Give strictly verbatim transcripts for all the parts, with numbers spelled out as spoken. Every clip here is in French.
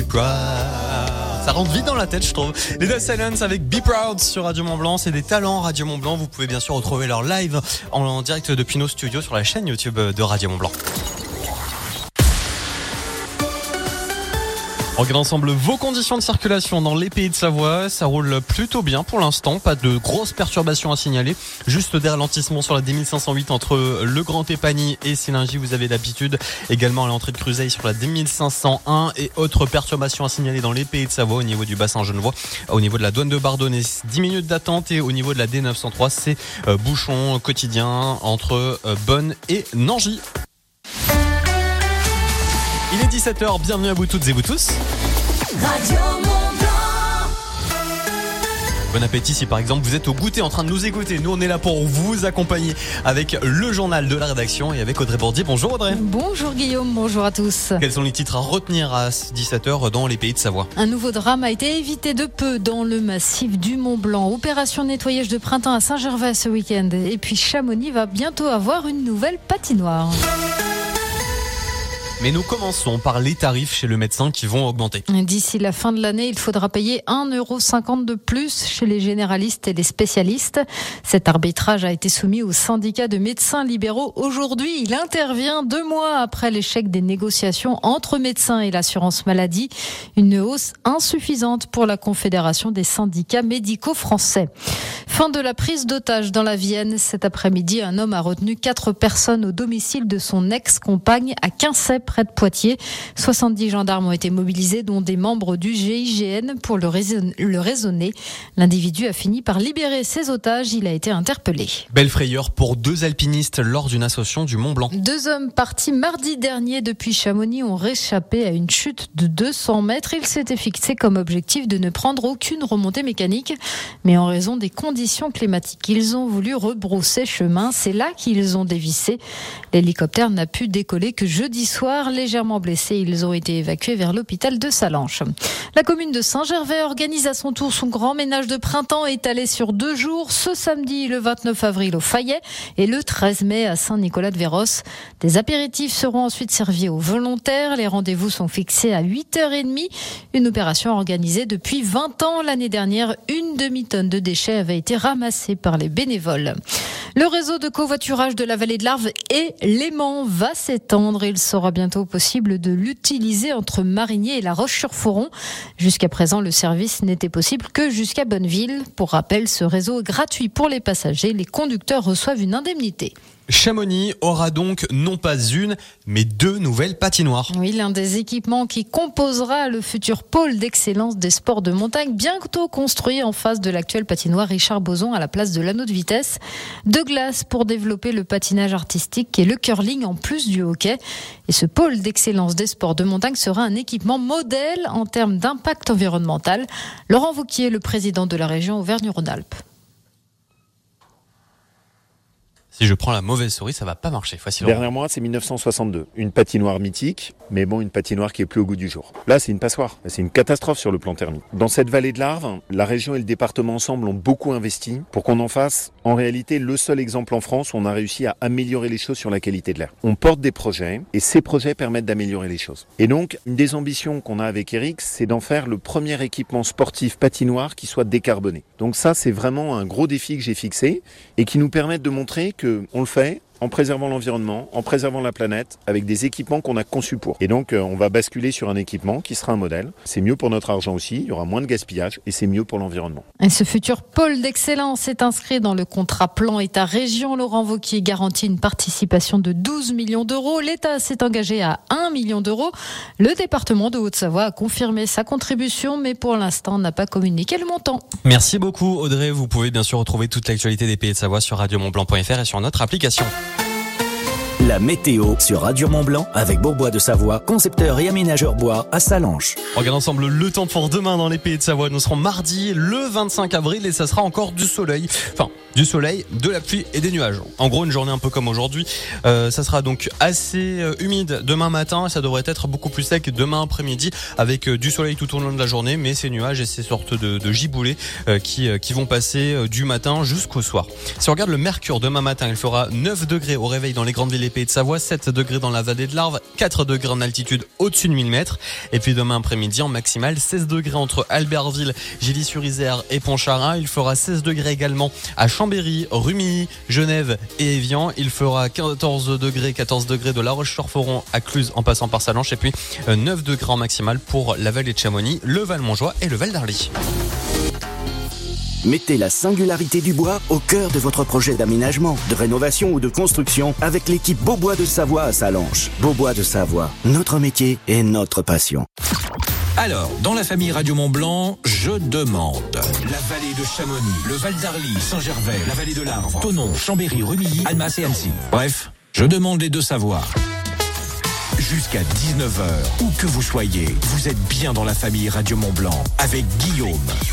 Proud. Ça rentre vite dans la tête, je trouve. Les The Silence avec Be Proud sur Radio Mont Blanc. C'est des talents Radio Mont Blanc. Vous pouvez bien sûr retrouver leur live en, en direct depuis nos studios sur la chaîne YouTube de Radio Mont Blanc. On regarde ensemble vos conditions de circulation dans les Pays de Savoie. Ça roule plutôt bien pour l'instant. Pas de grosses perturbations à signaler. Juste des ralentissements sur la D mille cinq cent huit entre le Grand Épagny et Sélingy. Vous avez l'habitude. Également à l'entrée de Cruzeil sur la D mille cinq cent un. Et autres perturbations à signaler dans les Pays de Savoie au niveau du bassin genevois. Au niveau de la douane de Bardonnay, dix minutes d'attente. Et au niveau de la D neuf cent trois, c'est euh, bouchon quotidien entre euh, Bonne et Nangy. Il est dix-sept heures, bienvenue à vous toutes et vous tous. Radio Mont-Blanc. Bon appétit si par exemple vous êtes au goûter en train de nous écouter. Nous on est là pour vous accompagner avec le journal de la rédaction et avec Audrey Bourdier. Bonjour Audrey. Bonjour Guillaume, bonjour à tous. Quels sont les titres à retenir à dix-sept heures dans les Pays de Savoie? Un nouveau drame a été évité de peu dans le massif du Mont-Blanc. Opération nettoyage de printemps à Saint-Gervais ce week-end. Et puis Chamonix va bientôt avoir une nouvelle patinoire. Mais nous commençons par les tarifs chez le médecin qui vont augmenter. D'ici la fin de l'année, il faudra payer un euro cinquante de plus chez les généralistes et les spécialistes. Cet arbitrage a été soumis au syndicat de médecins libéraux. Aujourd'hui, il intervient deux mois après l'échec des négociations entre médecins et l'assurance maladie. Une hausse insuffisante pour la Confédération des syndicats médicaux français. Fin de la prise d'otage dans la Vienne. Cet après-midi, un homme a retenu quatre personnes au domicile de son ex-compagne à Quincey, près de Poitiers. soixante-dix gendarmes ont été mobilisés, dont des membres du G I G N pour le, raison- le raisonner. L'individu a fini par libérer ses otages. Il a été interpellé. Belle frayeur pour deux alpinistes lors d'une ascension du Mont Blanc. Deux hommes partis mardi dernier depuis Chamonix ont réchappé à une chute de deux cents mètres. Ils s'étaient fixés comme objectif de ne prendre aucune remontée mécanique. Mais en raison des conditions climatiques, ils ont voulu rebrousser chemin. C'est là qu'ils ont dévissé. L'hélicoptère n'a pu décoller que jeudi soir. Légèrement blessés, ils ont été évacués vers l'hôpital de Salanches. La commune de Saint-Gervais organise à son tour son grand ménage de printemps étalé sur deux jours. Ce samedi, le vingt-neuf avril au Fayet et le treize mai à Saint-Nicolas-de-Véros. Des apéritifs seront ensuite servis aux volontaires. Les rendez-vous sont fixés à huit heures trente. Une opération organisée depuis vingt ans. L'année dernière, une demi-tonne de déchets avait été ramassée par les bénévoles. Le réseau de covoiturage de la vallée de l'Arve et Léman va s'étendre. Il sera bientôt possible de l'utiliser entre Marigné et La Roche-sur-Foron. Jusqu'à présent, le service n'était possible que jusqu'à Bonneville. Pour rappel, ce réseau est gratuit pour les passagers. Les conducteurs reçoivent une indemnité. Chamonix aura donc non pas une, mais deux nouvelles patinoires. Oui, l'un des équipements qui composera le futur pôle d'excellence des sports de montagne, bientôt construit en face de l'actuelle patinoire Richard Boson à la place de l'anneau de vitesse. De glace pour développer le patinage artistique et le curling en plus du hockey. Et ce pôle d'excellence des sports de montagne sera un équipement modèle en termes d'impact environnemental. Laurent Vauquier, le président de la région Auvergne-Rhône-Alpes. Si je prends la mauvaise souris, ça va pas marcher. Facile. Dernière moi, c'est mille neuf cent soixante-deux. Une patinoire mythique, mais bon, une patinoire qui est plus au goût du jour. Là, c'est une passoire. C'est une catastrophe sur le plan thermique. Dans cette vallée de l'Arve, la région et le département ensemble ont beaucoup investi pour qu'on en fasse, en réalité, le seul exemple en France où on a réussi à améliorer les choses sur la qualité de l'air. On porte des projets et ces projets permettent d'améliorer les choses. Et donc, une des ambitions qu'on a avec Eric, c'est d'en faire le premier équipement sportif patinoire qui soit décarboné. Donc ça, c'est vraiment un gros défi que j'ai fixé et qui nous permet de montrer que on le fait en préservant l'environnement, en préservant la planète, avec des équipements qu'on a conçus pour. Et donc, on va basculer sur un équipement qui sera un modèle. C'est mieux pour notre argent aussi, il y aura moins de gaspillage et c'est mieux pour l'environnement. Et ce futur pôle d'excellence est inscrit dans le contrat plan État-région. Laurent Vauquier garantit une participation de douze millions d'euros. L'État s'est engagé à un million d'euros. Le département de Haute-Savoie a confirmé sa contribution, mais pour l'instant n'a pas communiqué le montant. Merci beaucoup Audrey. Vous pouvez bien sûr retrouver toute l'actualité des Pays de Savoie sur radio mont blanc point f r et sur notre application. La météo sur Radio Mont Blanc avec Bourbois de Savoie, concepteur et aménageur bois à Salanches. On regarde ensemble le temps pour demain dans les Pays de Savoie. Nous serons mardi le vingt-cinq avril et ça sera encore du soleil. Enfin, du soleil, de la pluie et des nuages. En gros, une journée un peu comme aujourd'hui. Euh, ça sera donc assez euh, humide demain matin et ça devrait être beaucoup plus sec demain après-midi avec euh, du soleil tout au long de la journée, mais ces nuages et ces sortes de, de giboulées euh, qui, euh, qui vont passer euh, du matin jusqu'au soir. Si on regarde le mercure demain matin, il fera neuf degrés au réveil dans les grandes villes et Pays de Savoie, sept degrés dans la vallée de l'Arve, quatre degrés en altitude au-dessus de mille mètres. Et puis demain après-midi, en maximal, seize degrés entre Albertville, Gilly-sur-Isère et Pontcharrat. Il fera seize degrés également à Chambéry, Rumilly, Genève et Évian. Il fera quatorze degrés, quatorze degrés de La Roche-sur-Foron à Cluse en passant par Sallanches. Et puis neuf degrés en maximal pour la vallée de Chamonix, le Val-Montjoie et le Val d'Arly. Mettez la singularité du bois au cœur de votre projet d'aménagement, de rénovation ou de construction avec l'équipe Beaubois de Savoie à Sallanches. Beaubois de Savoie, notre métier et notre passion. Alors, dans la famille Radio Mont-Blanc, je demande la vallée de Chamonix, le Val d'Arly, Saint-Gervais, la vallée de l'Arve, Thonon, Chambéry, Rumilly, Annemasse et Annecy. Bref, je demande les deux savoirs. Jusqu'à dix-neuf heures, où que vous soyez, vous êtes bien dans la famille Radio Mont-Blanc avec Guillaume.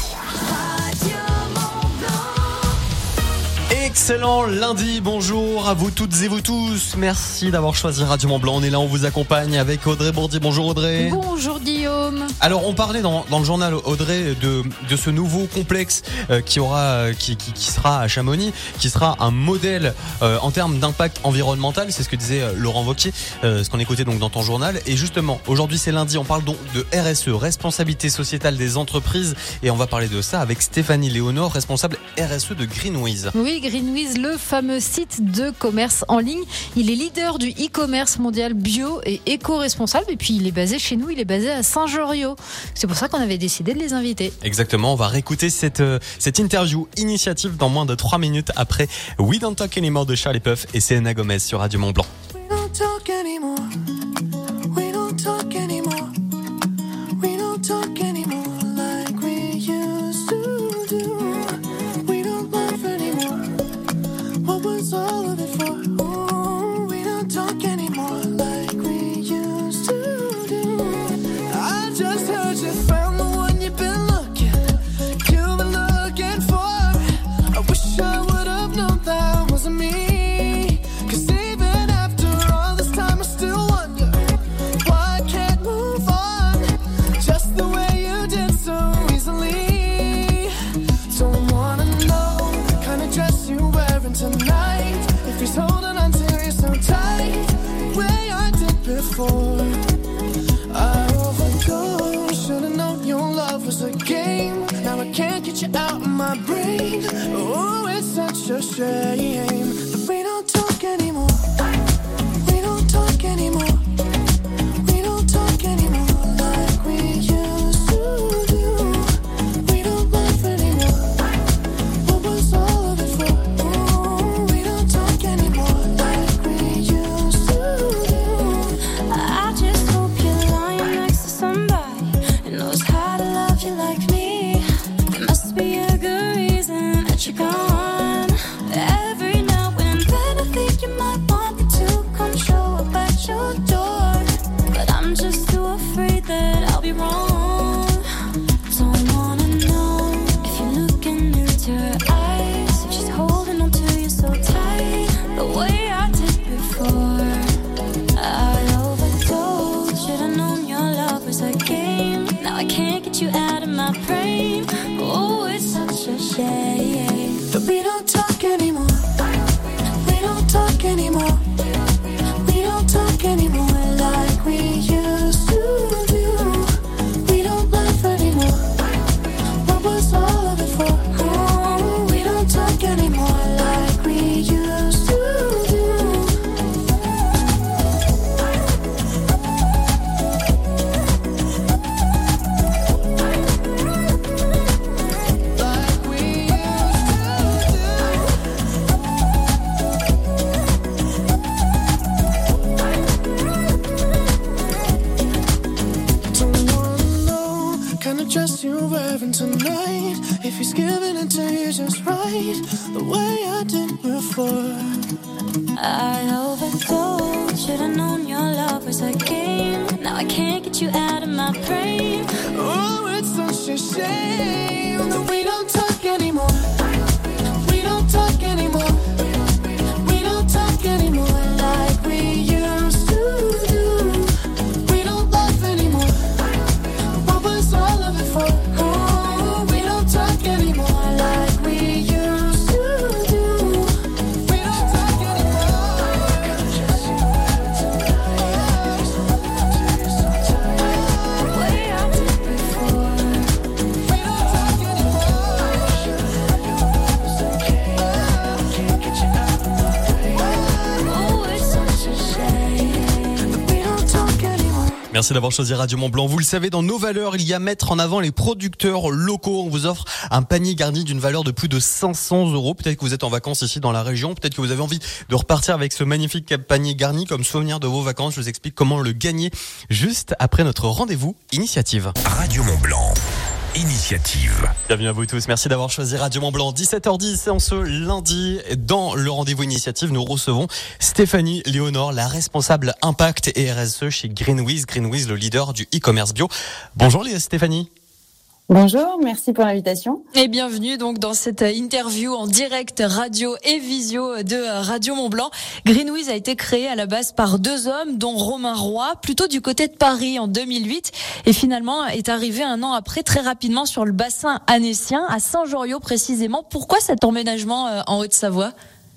Excellent lundi, bonjour à vous toutes et vous tous. Merci d'avoir choisi Radio Mont-Blanc. On est là, on vous accompagne avec Audrey Bourdi. Bonjour Audrey. Bonjour Guillaume. Alors on parlait dans, dans le journal Audrey de, de ce nouveau complexe euh, qui aura, qui, qui, qui sera à Chamonix, qui sera un modèle euh, en termes d'impact environnemental. C'est ce que disait euh, Laurent Wauquiez, euh, ce qu'on écoutait donc dans ton journal. Et justement, aujourd'hui c'est lundi, on parle donc de R S E, responsabilité sociétale des entreprises, et on va parler de ça avec Stéphanie Léonore, responsable R S E de Greenwiz. Oui, Greenwiz, le fameux site de commerce en ligne. Il est leader du e-commerce mondial bio et éco-responsable. Et puis, il est basé chez nous, il est basé à Saint-Joriot. C'est pour ça qu'on avait décidé de les inviter. Exactement, on va réécouter cette, euh, cette interview initiative dans moins de trois minutes après We Don't Talk Anymore de Charlie Puth et Selena Gomez sur Radio Mont-Blanc. We don't talk anymore. We don't talk anymore. We don't talk anymore like we used to do. We don't laugh anymore. What was all of it for? Oh, we don't talk anymore like we used to do. I just heard you found the one you've been looking, you've been looking for. I wish I would have known that wasn't me. 'Cause even after all this time I still wonder why I can't move on just the way you did so easily. Don't wanna know the kind of dress you're wearing tonight, if he's holding on to you so tight, the way I did before. I overdosed, should've known your love was a game. Now I can't get you out of my brain. Oh, it's such a shame that we don't talk anymore. We don't talk anymore. We don't talk anymore like we used to do. We don't laugh anymore. What was all of it for? Oh, we don't talk anymore like we used to do. I just hope you're lying next to somebody who knows how to love you like me. There must be a good reason that you're gone. Every now and then I think you might want me to come show up at your door, but I'm just too afraid that I'll be wrong. Don't wanna know if you're looking into her eyes, if she's holding on to you so tight, the way I did before. I overdosed, should've known your love was a game. Now I can't get you out of my brain. Oh, it's such a shame that we don't talk anymore. We don't talk anymore. We don't talk anymore like we used to do. We don't laugh anymore. What was all of it for? Oh, we don't talk anymore like we used to do. Like we used to do. Don't wanna know kind of dress you're wearing tonight, if he's giving it to you just right, the way I did before. I overdosed, should've known your love was a game. Now I can't get you out of my brain. Oh, it's such a shame that we don't talk anymore. We don't talk anymore. We don't talk anymore like we used to do. We don't laugh anymore. What was all of it for? Oh, we don't talk anymore like we used to do. We don't talk anymore. Merci d'avoir choisi Radio Mont-Blanc. Vous le savez, dans nos valeurs, il y a mettre en avant les producteurs locaux. On vous offre un panier garni d'une valeur de plus de cinq cents euros. Peut-être que vous êtes en vacances ici dans la région. Peut-être que vous avez envie de repartir avec ce magnifique panier garni comme souvenir de vos vacances. Je vous explique comment le gagner juste après notre rendez-vous Initiative. Radio Mont-Blanc. Initiative. Bienvenue à vous tous. Merci d'avoir choisi Radio Mont-Blanc. dix-sept heures dix, en ce lundi, dans le rendez-vous Initiative, nous recevons Stéphanie Léonore, la responsable impact et R S E chez Greenwiz. Greenwiz, le leader du e-commerce bio. Bonjour Stéphanie. Bonjour, merci pour l'invitation. Et bienvenue donc dans cette interview en direct radio et visio de Radio Mont-Blanc. Greenwiz a été créé à la base par deux hommes, dont Romain Roy, plutôt du côté de Paris en deux mille huit, et finalement est arrivé un an après très rapidement sur le bassin annécien, à Saint-Joriot précisément. Pourquoi cet emménagement en Haute-Savoie ?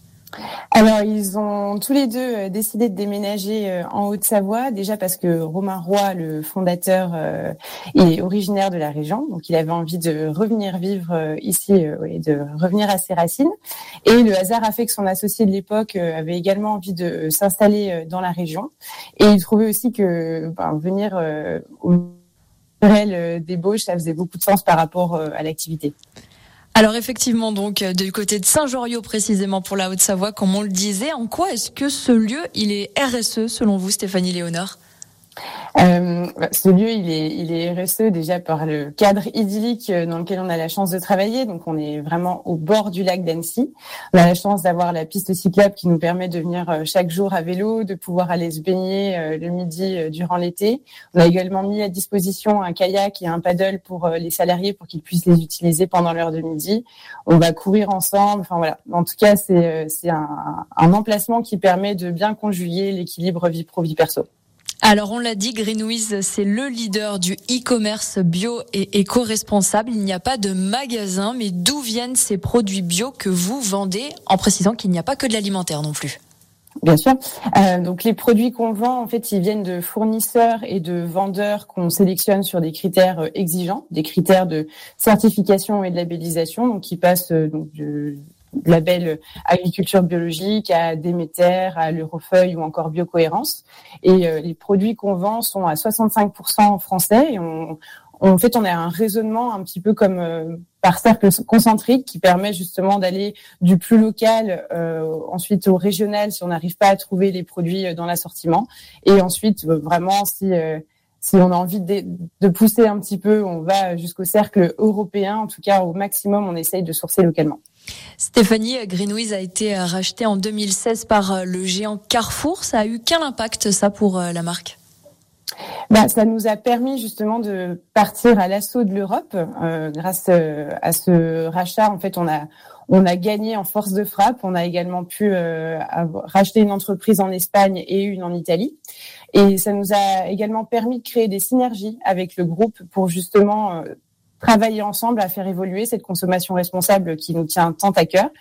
Alors, ils ont tous les deux décidé de déménager en Haute-Savoie, déjà parce que Romain Roy, le fondateur, est originaire de la région, donc il avait envie de revenir vivre ici et de revenir à ses racines. Et le hasard a fait que son associé de l'époque avait également envie de s'installer dans la région. Et il trouvait aussi que ben, venir au naturel d'ébauche, ça faisait beaucoup de sens par rapport à l'activité. Alors effectivement, donc du côté de Saint-Joriot précisément pour la Haute-Savoie, comme on le disait, en quoi est-ce que ce lieu il est R S E selon vous, Stéphanie Léonore ? Euh, ce lieu, il est, il est R S E déjà par le cadre idyllique dans lequel on a la chance de travailler. Donc, on est vraiment au bord du lac d'Annecy. On a la chance d'avoir la piste cyclable qui nous permet de venir chaque jour à vélo, de pouvoir aller se baigner le midi durant l'été. On a également mis à disposition un kayak et un paddle pour les salariés pour qu'ils puissent les utiliser pendant l'heure de midi. On va courir ensemble. Enfin voilà. En tout cas, c'est, c'est un, un emplacement qui permet de bien conjuguer l'équilibre vie pro vie perso. Alors on l'a dit, Greenwiz, c'est le leader du e-commerce bio et éco-responsable. Il n'y a pas de magasin, mais d'où viennent ces produits bio que vous vendez, en précisant qu'il n'y a pas que de l'alimentaire non plus ? Bien sûr. Euh, donc les produits qu'on vend, en fait, ils viennent de fournisseurs et de vendeurs qu'on sélectionne sur des critères exigeants, des critères de certification et de labellisation, donc qui passent euh, donc de label agriculture biologique à Déméter, à l'Eurofeuille ou encore Biocohérence. Et euh, les produits qu'on vend sont à soixante-cinq pour cent français. Et on, on, en fait, on a un raisonnement un petit peu comme euh, par cercle concentrique qui permet justement d'aller du plus local euh, ensuite au régional si on n'arrive pas à trouver les produits dans l'assortiment. Et ensuite, euh, vraiment, si... Euh, Si on a envie de, de pousser un petit peu, on va jusqu'au cercle européen. En tout cas, au maximum, on essaye de sourcer localement. Stéphanie, Greenwiz a été racheté en deux mille seize par le géant Carrefour. Ça a eu quel impact, ça, pour la marque ? Bah, ça nous a permis justement de partir à l'assaut de l'Europe. Euh, grâce à ce rachat, en fait, on a on a gagné en force de frappe. On a également pu euh, racheter une entreprise en Espagne et une en Italie. Et ça nous a également permis de créer des synergies avec le groupe pour justement euh, travailler ensemble à faire évoluer cette consommation responsable qui nous tient tant à cœur.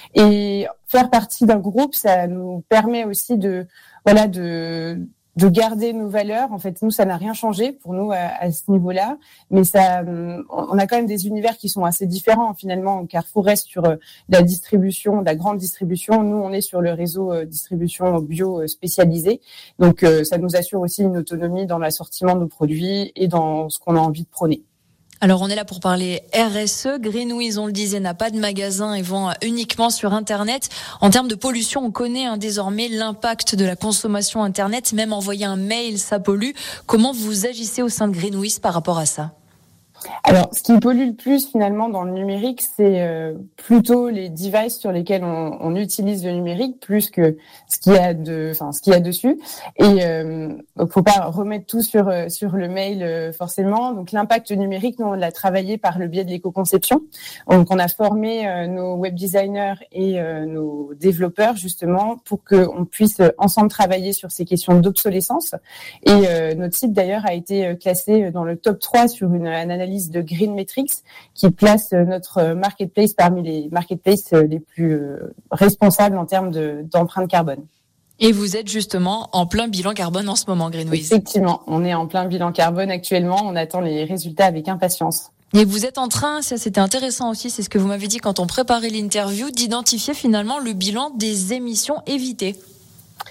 Et faire partie d'un groupe, ça nous permet aussi de voilà de de garder nos valeurs. En fait, nous, ça n'a rien changé pour nous à, à ce niveau-là, mais ça, on a quand même des univers qui sont assez différents finalement. Carrefour reste sur la distribution, de la grande distribution. Nous, on est sur le réseau distribution bio spécialisé. Donc, ça nous assure aussi une autonomie dans l'assortiment de nos produits et dans ce qu'on a envie de prôner. Alors on est là pour parler R S E. Greenwiz, on le disait, n'a pas de magasin et vend uniquement sur Internet. En termes de pollution, on connaît hein, désormais l'impact de la consommation Internet. Même envoyer un mail, ça pollue. Comment vous agissez au sein de Greenwiz par rapport à ça ? Alors, ce qui pollue le plus finalement dans le numérique, c'est euh, plutôt les devices sur lesquels on, on utilise le numérique, plus que ce qu'il y a de, enfin ce qu'il y a dessus. Et euh, donc, faut pas remettre tout sur sur le mail euh, forcément. Donc, l'impact numérique, nous on l'a travaillé par le biais de l'éco-conception. Donc, on a formé euh, nos web designers et euh, nos développeurs justement pour que on puisse ensemble travailler sur ces questions d'obsolescence. Et euh, notre site d'ailleurs a été classé dans le top trois sur une, une analyse de Green Metrics qui place notre marketplace parmi les marketplaces les plus responsables en termes de, d'empreinte carbone. Et vous êtes justement en plein bilan carbone en ce moment, Greenwiz. Effectivement, on est en plein bilan carbone actuellement. On attend les résultats avec impatience. Et vous êtes en train, ça c'était intéressant aussi, c'est ce que vous m'avez dit quand on préparait l'interview, d'identifier finalement le bilan des émissions évitées.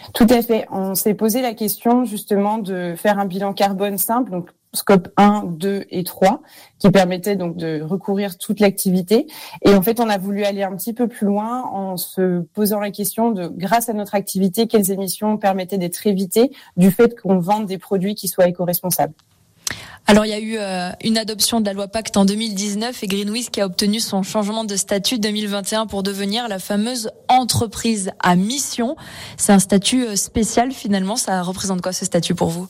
Tout à fait. On s'est posé la question justement de faire un bilan carbone simple, donc scope un, deux et trois, qui permettait donc de recouvrir toute l'activité. Et en fait, on a voulu aller un petit peu plus loin en se posant la question de, grâce à notre activité, quelles émissions permettaient d'être évitées du fait qu'on vende des produits qui soient éco-responsables. Alors, il y a eu euh, une adoption de la loi Pacte en deux mille dix-neuf et Greenwiz qui a obtenu son changement de statut deux mille vingt et un pour devenir la fameuse entreprise à mission. C'est un statut spécial finalement. Ça représente quoi ce statut pour vous ?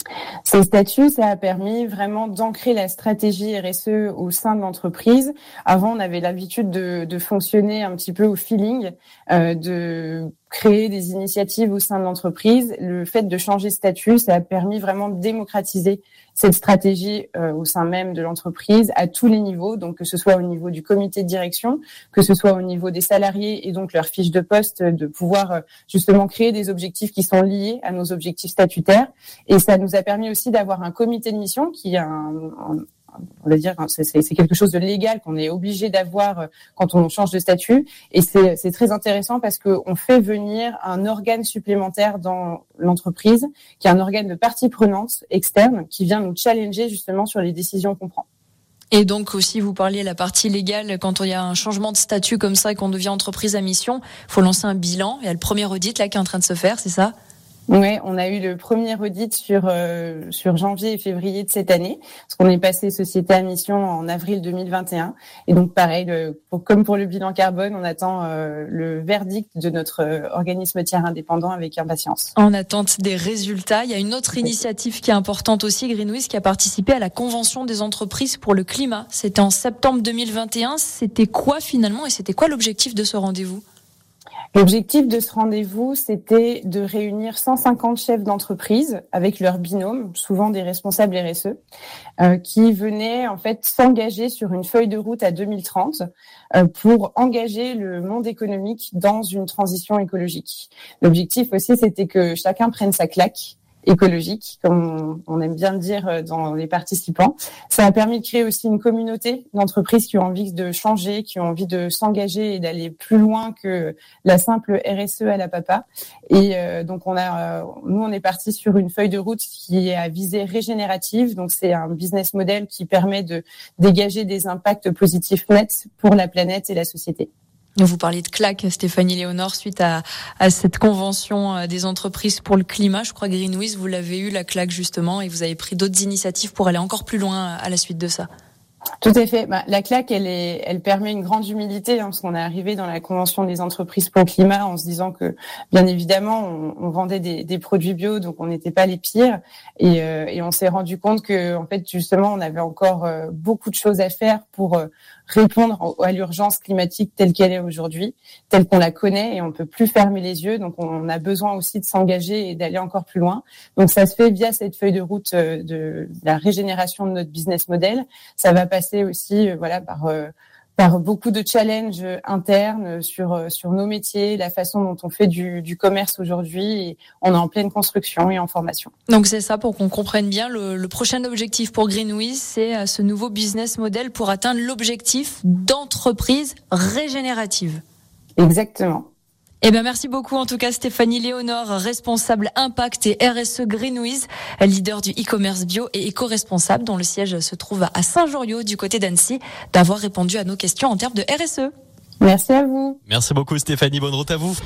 Ce statut, ça a permis vraiment d'ancrer la stratégie R S E au sein de l'entreprise. Avant, on avait l'habitude de, de fonctionner un petit peu au feeling, euh, de créer des initiatives au sein de l'entreprise. Le fait de changer de statut, ça a permis vraiment de démocratiser cette stratégie euh, au sein même de l'entreprise à tous les niveaux, donc que ce soit au niveau du comité de direction, que ce soit au niveau des salariés et donc leur fiche de poste, de pouvoir euh, justement créer des objectifs qui sont liés à nos objectifs statutaires. Et ça nous a permis aussi d'avoir un comité de mission qui a un, un on va dire, c'est, c'est quelque chose de légal qu'on est obligé d'avoir quand on change de statut. Et c'est, c'est très intéressant parce qu'on fait venir un organe supplémentaire dans l'entreprise, qui est un organe de partie prenante externe, qui vient nous challenger justement sur les décisions qu'on prend. Et donc aussi, vous parliez de la partie légale, quand il y a un changement de statut comme ça et qu'on devient entreprise à mission, il faut lancer un bilan. Il y a le premier audit là qui est en train de se faire, c'est ça ? Oui, on a eu le premier audit sur euh, sur janvier et février de cette année, parce qu'on est passé société à mission en avril deux mille vingt et un. Et donc pareil, le, pour, comme pour le bilan carbone, on attend euh, le verdict de notre euh, organisme tiers indépendant avec impatience. En attente des résultats, il y a une autre initiative qui est importante aussi, Greenwiz, qui a participé à la Convention des entreprises pour le climat. C'était en septembre deux mille vingt et un. C'était quoi finalement et c'était quoi l'objectif de ce rendez-vous ? L'objectif de ce rendez-vous, c'était de réunir cent cinquante chefs d'entreprise avec leurs binômes, souvent des responsables R S E, euh, qui venaient en fait s'engager sur une feuille de route à deux mille trente euh, pour engager le monde économique dans une transition écologique. L'objectif aussi, c'était que chacun prenne sa claque écologique, comme on aime bien le dire dans les participants. Ça a permis de créer aussi une communauté d'entreprises qui ont envie de changer, qui ont envie de s'engager et d'aller plus loin que la simple R S E à la papa. Et euh, donc on a, euh, nous on est parti sur une feuille de route qui est à visée régénérative. Donc c'est un business model qui permet de dégager des impacts positifs nets pour la planète et la société. Vous parliez de claque, Stéphanie Léonore, suite à, à cette convention des entreprises pour le climat. Je crois que Greenwiz, vous l'avez eu, la claque justement, et vous avez pris d'autres initiatives pour aller encore plus loin à la suite de ça. Tout à fait. Bah, la claque, elle est, elle permet une grande humilité, hein, parce qu'on est arrivé dans la convention des entreprises pour le climat en se disant que, bien évidemment, on, on vendait des, des produits bio, donc on n'était pas les pires, et, euh, et on s'est rendu compte que, en fait, justement, on avait encore euh, beaucoup de choses à faire pour euh, répondre à l'urgence climatique telle qu'elle est aujourd'hui, telle qu'on la connaît, et on peut plus fermer les yeux. Donc, on a besoin aussi de s'engager et d'aller encore plus loin. Donc, ça se fait via cette feuille de route de, de la régénération de notre business model. Ça va passer aussi, euh, voilà, par euh, par beaucoup de challenges internes sur sur nos métiers, la façon dont on fait du, du commerce aujourd'hui. Et on est en pleine construction et en formation. Donc c'est ça, pour qu'on comprenne bien, le, le prochain objectif pour Greenwiz, c'est ce nouveau business model pour atteindre l'objectif d'entreprise régénérative. Exactement. Eh ben merci beaucoup en tout cas Stéphanie Léonore, responsable impact et R S E Greenwiz, leader du e-commerce bio et éco-responsable dont le siège se trouve à Saint-Joriot du côté d'Annecy, d'avoir répondu à nos questions en termes de R S E. Merci à vous. Merci beaucoup Stéphanie, bonne route à vous.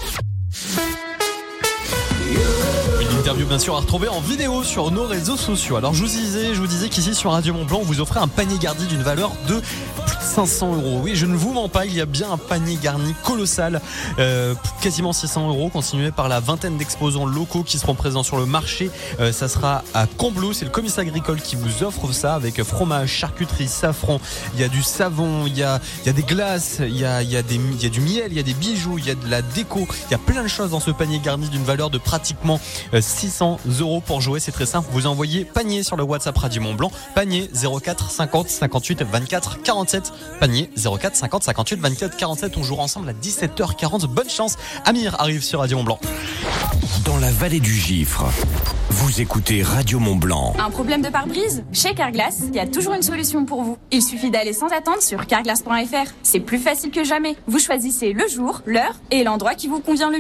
Une interview bien sûr à retrouver en vidéo sur nos réseaux sociaux. Alors je vous disais, je vous disais qu'ici sur Radio Mont Blanc, on vous offrait un panier garni d'une valeur de plus de cinq cents euros. Oui, je ne vous mens pas, il y a bien un panier garni colossal, euh, quasiment six cents euros, continué par la vingtaine d'exposants locaux qui seront présents sur le marché. Euh, ça sera à Combloux, c'est le commerce agricole qui vous offre ça avec fromage, charcuterie, safran. Il y a du savon, il y a, il y a des glaces, il y a, il y a des, il y a du miel, il y a des bijoux, il y a de la déco. Il y a plein de choses dans ce panier garni d'une valeur de pratiquement euh, six cents euros pour jouer. C'est très simple. Vous envoyez panier sur le WhatsApp Radio Mont Blanc. Panier zéro quatre cinquante cinquante-huit vingt-quatre quarante-sept. Panier zéro quatre cinquante cinquante-huit vingt-quatre quarante-sept. On jouera ensemble à dix-sept heures quarante. Bonne chance. Amir arrive sur Radio Mont Blanc. Dans la vallée du Gifre, vous écoutez Radio Mont Blanc. Un problème de pare-brise? Chez Carglass, il y a toujours une solution pour vous. Il suffit d'aller sans attendre sur carglass point f r. C'est plus facile que jamais. Vous choisissez le jour, l'heure et l'endroit qui vous convient le mieux.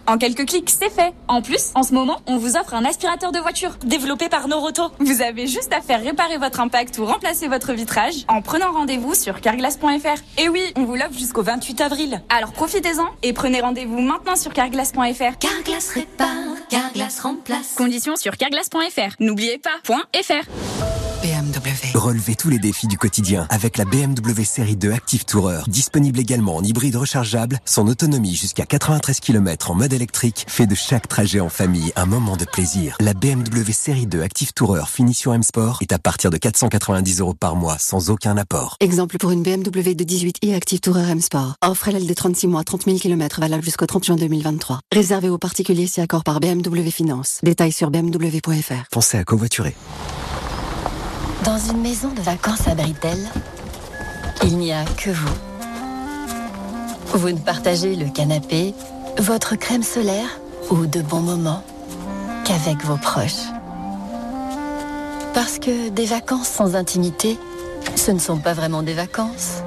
En quelques clics, c'est fait. En plus, en ce moment, on vous offre un aspirateur de voiture développé par Noroto. Vous avez juste à faire réparer votre impact ou remplacer votre vitrage en prenant rendez-vous sur carglass point f r. Et oui, on vous l'offre jusqu'au vingt-huit avril. Alors profitez-en et prenez rendez-vous maintenant sur carglass point f r. Carglass répare, Carglass remplace. Conditions sur carglass point f r. N'oubliez pas, .fr. B M W. Relevez tous les défis du quotidien avec la B M W série deux Active Tourer. Disponible également en hybride rechargeable, son autonomie jusqu'à quatre-vingt-treize kilomètres en mode électrique fait de chaque trajet en famille un moment de plaisir. La B M W série deux Active Tourer finition M Sport est à partir de quatre cent quatre-vingt-dix euros par mois sans aucun apport. Exemple pour une B M W de dix-huit i Active Tourer M Sport. Offre L L de trente-six mois, trente mille kilomètres valable jusqu'au trente juin deux mille vingt-trois. Réservé aux particuliers si accord par B M W Finance. Détails sur b m w point f r. Pensez à covoiturer. Dans une maison de vacances à Britel, il n'y a que vous. Vous ne partagez le canapé, votre crème solaire ou de bons moments qu'avec vos proches. Parce que des vacances sans intimité, ce ne sont pas vraiment des vacances.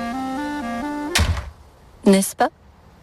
N'est-ce pas?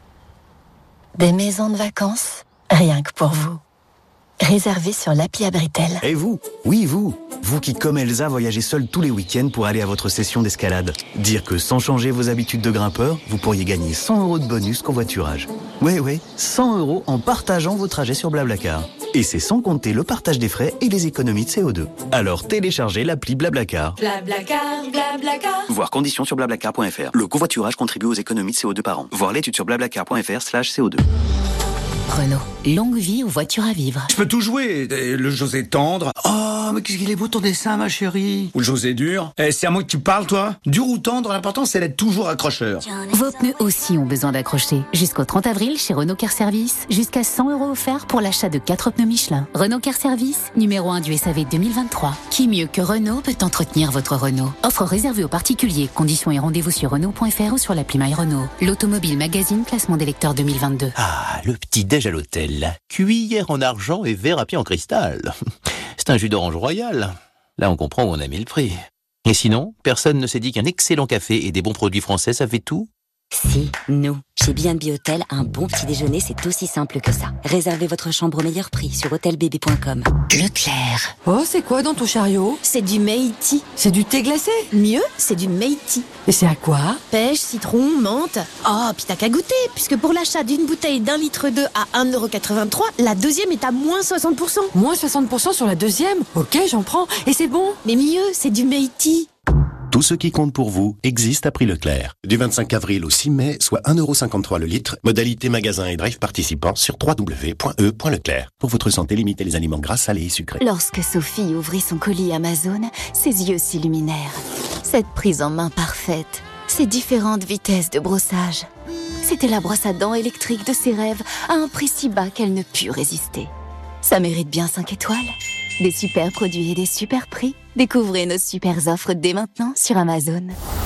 Des maisons de vacances, rien que pour vous. Réservé sur l'appli Abritel. Et vous? Oui, vous. Vous qui, comme Elsa, voyagez seul tous les week-ends pour aller à votre session d'escalade. Dire que sans changer vos habitudes de grimpeur, vous pourriez gagner cent euros de bonus covoiturage. Oui, oui, cent euros en partageant vos trajets sur Blablacar. Et c'est sans compter le partage des frais et les économies de C O deux. Alors téléchargez l'appli Blablacar. Blablacar, Blablacar. Voir conditions sur blablacar point f r. Le covoiturage contribue aux économies de C O deux par an. Voir l'étude sur blablacar point f r slash C O deux. Renault, longue vie aux voitures à vivre. Je peux tout jouer. Le José tendre. Oh, mais qu'est-ce qu'il est beau ton dessin, ma chérie. Ou le José dur. Eh, c'est à moi que tu parles, toi. Dur ou tendre, l'important c'est d'être toujours accrocheur. Vos pneus aussi ont besoin d'accrocher. Jusqu'au trente avril, chez Renault Car Service, jusqu'à cent euros offerts pour l'achat de quatre pneus Michelin. Renault Car Service, numéro un du S A V deux mille vingt-trois. Qui mieux que Renault peut entretenir votre Renault? Offre réservée aux particuliers. Conditions et rendez-vous sur Renault point f r ou sur l'appli My Renault. L'Automobile Magazine, classement des lecteurs deux mille vingt-deux. Ah, le petit déj à l'hôtel. Cuillère en argent et verre à pied en cristal. C'est un jus d'orange royal. Là, on comprend où on a mis le prix. Et sinon, personne ne s'est dit qu'un excellent café et des bons produits français, ça fait tout? Si, nous. Chez B and B Hotel, un bon petit déjeuner, c'est aussi simple que ça. Réservez votre chambre au meilleur prix sur hôtel b b point com. Leclerc. Oh, c'est quoi dans ton chariot? C'est du Meiti. C'est du thé glacé? Mieux, c'est du Meiti. Et c'est à quoi? Pêche, citron, menthe. Oh, puis t'as qu'à goûter, puisque pour l'achat d'une bouteille d'un litre deux à un euro quatre-vingt-trois, la deuxième est à moins soixante pour cent. Moins soixante pour cent sur la deuxième? Ok, j'en prends. Et c'est bon? Mais mieux, c'est du Meiti. Tout ce qui compte pour vous existe à prix Leclerc. Du vingt-cinq avril au six mai, soit un euro cinquante-trois le litre. Modalité magasin et drive participants sur w w w point e point leclerc. Pour votre santé, limitez les aliments gras, salés et sucrés. Lorsque Sophie ouvrit son colis Amazon, ses yeux s'illuminèrent. Cette prise en main parfaite, ces différentes vitesses de brossage. C'était la brosse à dents électrique de ses rêves à un prix si bas qu'elle ne put résister. Ça mérite bien cinq étoiles. Des super produits et des super prix. Découvrez nos super offres dès maintenant sur Amazon.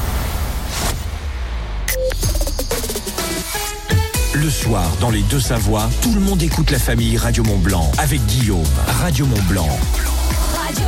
Le soir, dans les Deux-Savoies, tout le monde écoute la famille Radio Mont-Blanc avec Guillaume. Radio Mont-Blanc. Radio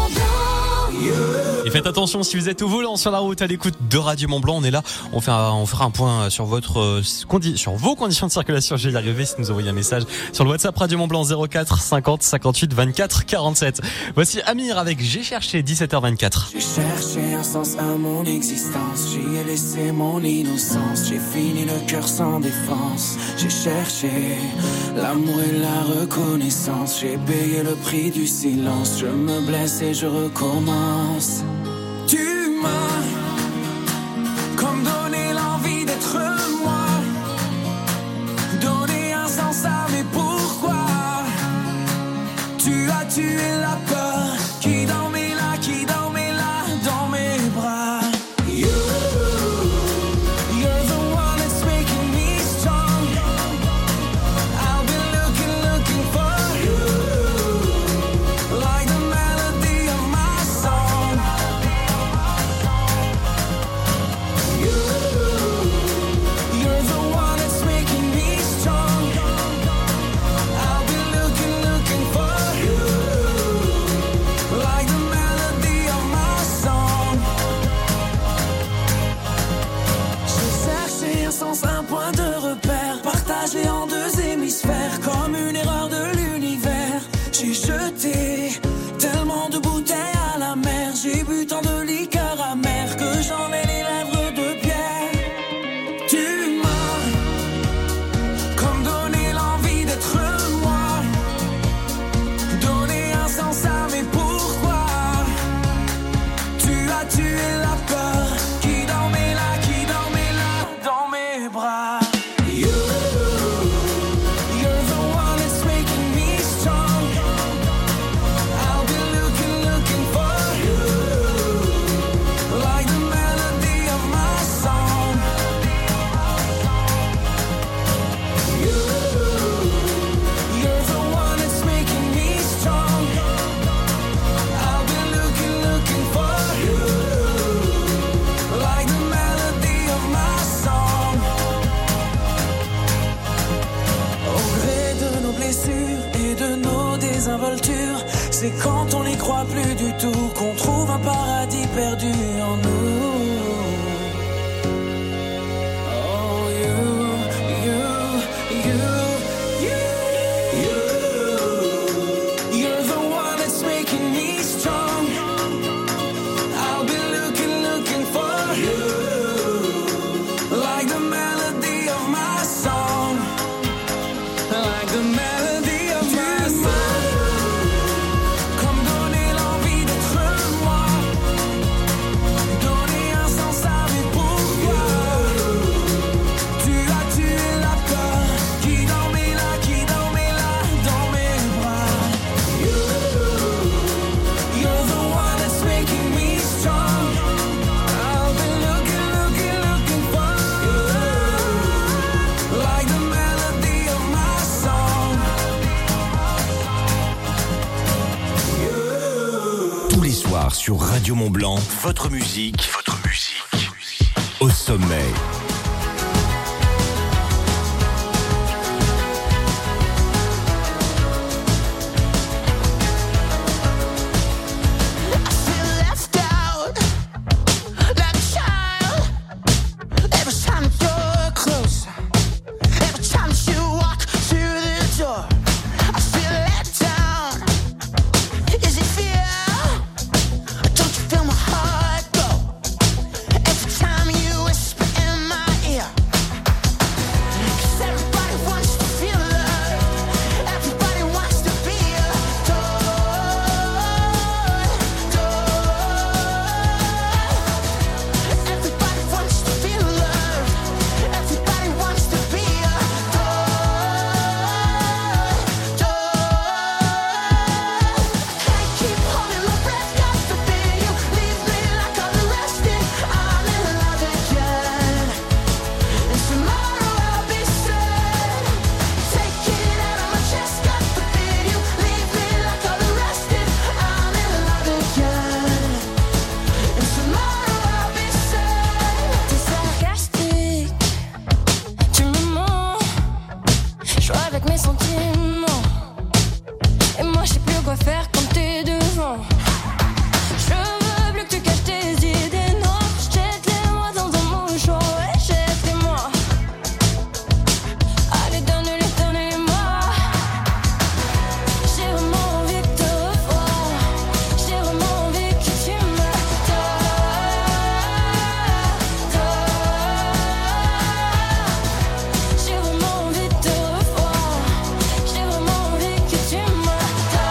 Et faites attention si vous êtes au volant sur la route à l'écoute de Radio Mont-Blanc, on est là, on, fait un, on fera un point sur votre euh, condi- sur vos conditions de circulation. J'ai y arrivé si nous envoyez un message sur le WhatsApp Radio Mont-Blanc zéro quatre cinquante cinquante-huit vingt-quatre quarante-sept. Voici Amir avec J'ai cherché, dix-sept heures vingt-quatre. J'ai cherché un sens à mon existence, j'y ai laissé mon innocence, j'ai fini le cœur sans défense. J'ai cherché l'amour et la reconnaissance, j'ai payé le prix du silence, je me blesse et je recommence. Tu m'as comme donné l'envie d'être moi, donné un sens à mes pourquoi. Tu as tué la peur qui dormait là, qui dormait là dans mes bras. You, you're the one that's making me strong. I'll be looking, looking for you, like the melody of my song. You, you're the one that's making me strong. I'll be looking, looking for you. et de nos désinvoltures. C'est quand on n'y croit plus du tout qu'on trouve un paradis perdu en nous. Oh, you, you, you, you, you. You're the one that's making me strong. I'll be looking, looking for you. Like the melody of my song. Like the melody of my song. Comme donner l'envie d'être moi. Donner un sens à mes pourquoi. Tu as tué la peur qui dormait là, qui dormait là dans mes bras. You, you're the one that's making me strong. I've been looking, looking, looking for you. Like the melody of my song. Tous les soirs sur Radio Mont-Blanc, votre musique, votre musique, au sommet. Left out like a child. Every time you're close, every time you walk through the door, I feel let down. Is it fear? Don't you feel my heart go? Every time you whisper in my ear. 'Cause everybody wants to feel love. Everybody wants to be adored. Everybody wants to feel love. Everybody wants to be adored. Can't keep holding my breath, God forbid you leave me like all the rest did. I'm in love again, and tomorrow I'll be sad. Take it out of my chest, God forbid you leave me like all the rest did. I'm in love again, and tomorrow I'll be sad. T'es sarcastique, tu me mens. Je joue avec mes sentiments, et moi je sais plus quoi faire quand t'es devant. Je veux plus que tu caches tes idées noires. Jette-les-moi dans un mouchoir, ouais, jette-les-moi. Allez, donne-les, donnez-moi. J'ai vraiment envie de te revoir. J'ai vraiment envie que tu me donnes. J'ai vraiment envie de te revoir. J'ai vraiment envie que tu me donnes.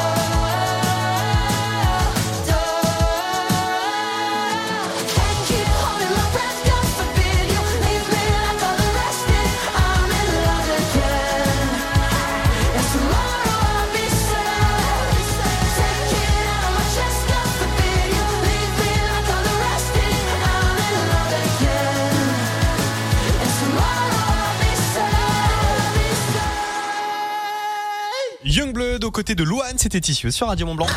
Can't keep holding my breath, God forbid you leave me like all the rest did. I'm in love again, and tomorrow I'll be sad. Take it out of my chest, God forbid you leave me like all the rest did. I'm in love again, and tomorrow I'll be sad. Youngblood aux côtés de Louane, c'était Tissue sur Radio Mont-Blanc.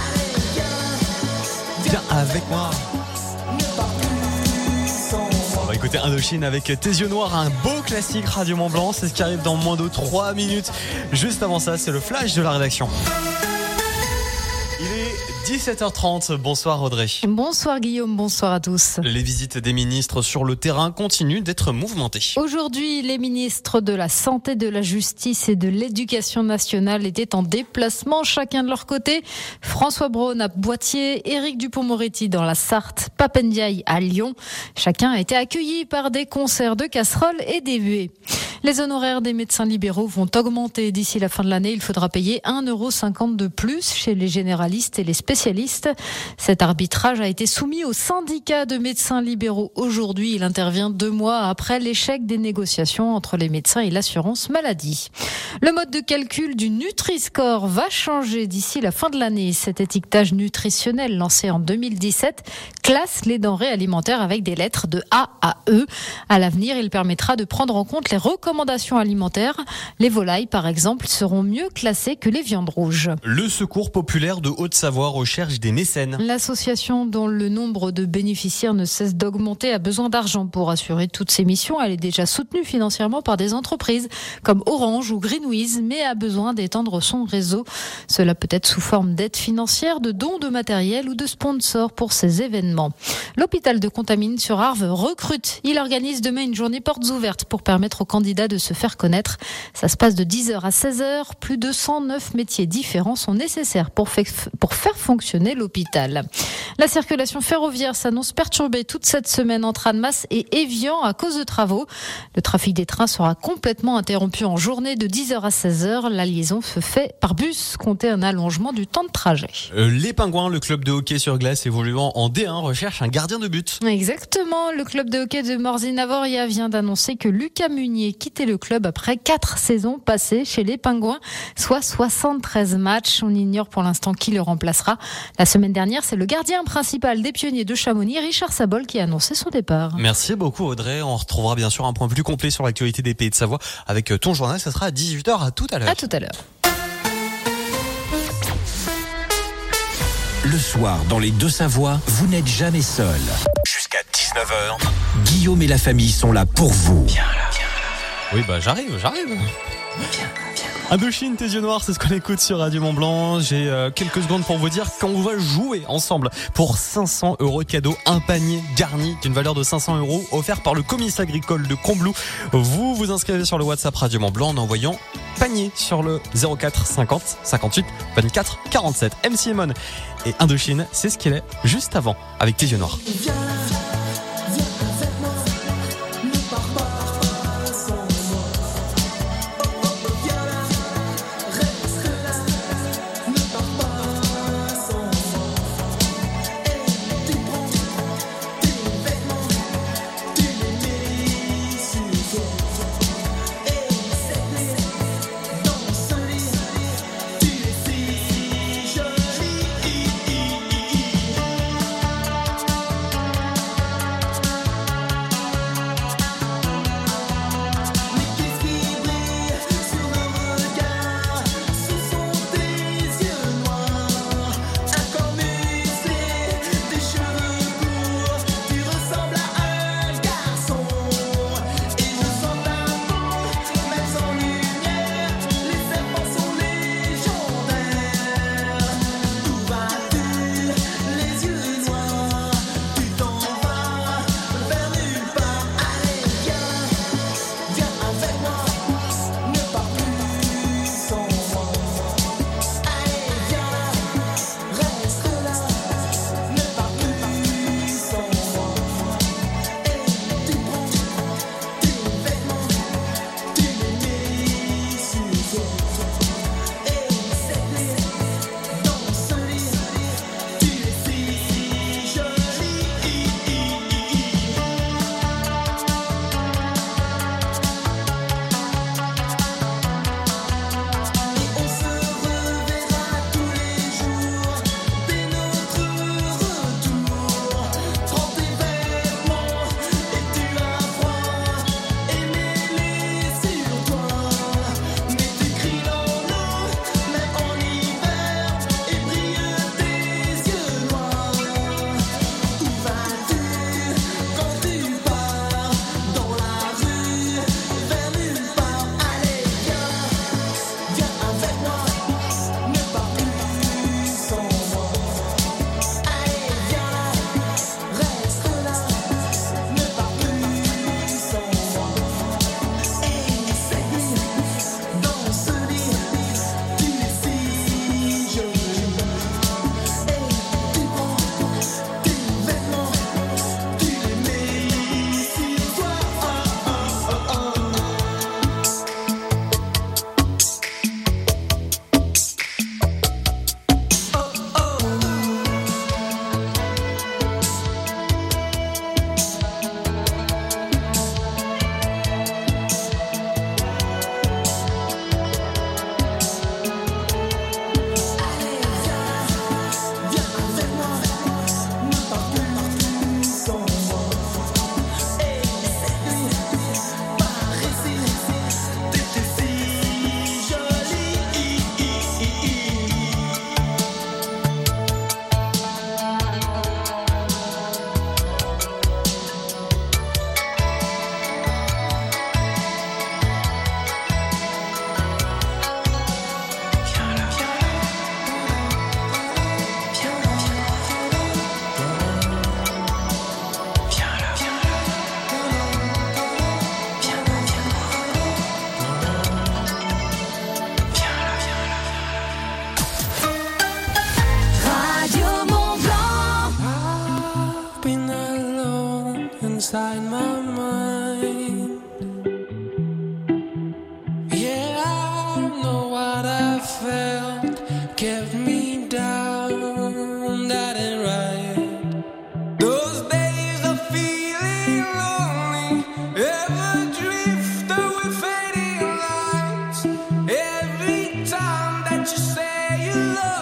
Viens avec moi. On va écouter Indochine avec Tes yeux noirs, un beau classique Radio Mont-Blanc. C'est ce qui arrive dans moins de trois minutes. Juste avant ça, c'est le flash de la rédaction. Il est dix-sept heures trente. Bonsoir Audrey. Bonsoir Guillaume, bonsoir à tous. Les visites des ministres sur le terrain continuent d'être mouvementées. Aujourd'hui, les ministres de la Santé, de la Justice et de l'Éducation nationale étaient en déplacement, chacun de leur côté. François Braun à Poitiers, Éric Dupond-Moretti dans la Sarthe, Pape Ndiaye à Lyon. Chacun a été accueilli par des concerts de casseroles et des buées. Les honoraires des médecins libéraux vont augmenter d'ici la fin de l'année. Il faudra payer un euro cinquante de plus chez les généralistes et les spécialistes. Cet arbitrage a été soumis au syndicat de médecins libéraux aujourd'hui. Il intervient deux mois après l'échec des négociations entre les médecins et l'assurance maladie. Le mode de calcul du Nutri-Score va changer d'ici la fin de l'année. Cet étiquetage nutritionnel lancé en deux mille dix-sept classe les denrées alimentaires avec des lettres de A à E. À l'avenir, il permettra de prendre en compte les recommandations recommandations alimentaires. Les volailles, par exemple, seront mieux classées que les viandes rouges. Le Secours populaire de Haute-Savoie recherche des mécènes. L'association, dont le nombre de bénéficiaires ne cesse d'augmenter, a besoin d'argent pour assurer toutes ses missions. Elle est déjà soutenue financièrement par des entreprises comme Orange ou Greenwiz, mais a besoin d'étendre son réseau. Cela peut être sous forme d'aide financière, de dons de matériel ou de sponsors pour ces événements. L'hôpital de Contamine-sur-Arve recrute. Il organise demain une journée portes ouvertes pour permettre aux candidats de se faire connaître. Ça se passe de dix heures à seize heures. Plus de cent neuf métiers différents sont nécessaires pour, fait, pour faire fonctionner l'hôpital. La circulation ferroviaire s'annonce perturbée toute cette semaine entre Annemasse et Évian à cause de travaux. Le trafic des trains sera complètement interrompu en journée de dix heures à seize heures. La liaison se fait par bus. Comptez un allongement du temps de trajet. Euh, les Pingouins, le club de hockey sur glace évoluant en D un, recherche un gardien de but. Exactement. Le club de hockey de Morzine-Avoria vient d'annoncer que Lucas Munier quittait le club après quatre saisons passées chez les Pingouins, soit soixante-treize matchs. On ignore pour l'instant qui le remplacera. La semaine dernière, c'est le gardien principal des Pionniers de Chamonix, Richard Sabol, qui a annoncé son départ. Merci beaucoup Audrey. On retrouvera bien sûr un point plus complet sur l'actualité des Pays de Savoie avec ton journal. Ça sera à dix-huit heures. À tout à l'heure. À tout à l'heure. Le soir, dans les Deux-Savoies, vous n'êtes jamais seul. Jusqu'à dix-neuf heures, Guillaume et la famille sont là pour vous. Viens là, viens là. Oui, bah j'arrive, j'arrive. Viens, viens. Indochine, tes yeux noirs, c'est ce qu'on écoute sur Radio Mont-Blanc. J'ai euh, quelques secondes pour vous dire qu'on va jouer ensemble pour cinq cents euros de cadeau. Un panier garni d'une valeur de cinq cents euros offert par le comice agricole de Combloux. Vous vous inscrivez sur le WhatsApp Radio Mont-Blanc en envoyant panier sur le zéro quatre cinquante cinquante-huit vingt-quatre quarante-sept. M C Emon et Indochine, c'est ce qu'il est juste avant avec tes yeux noirs.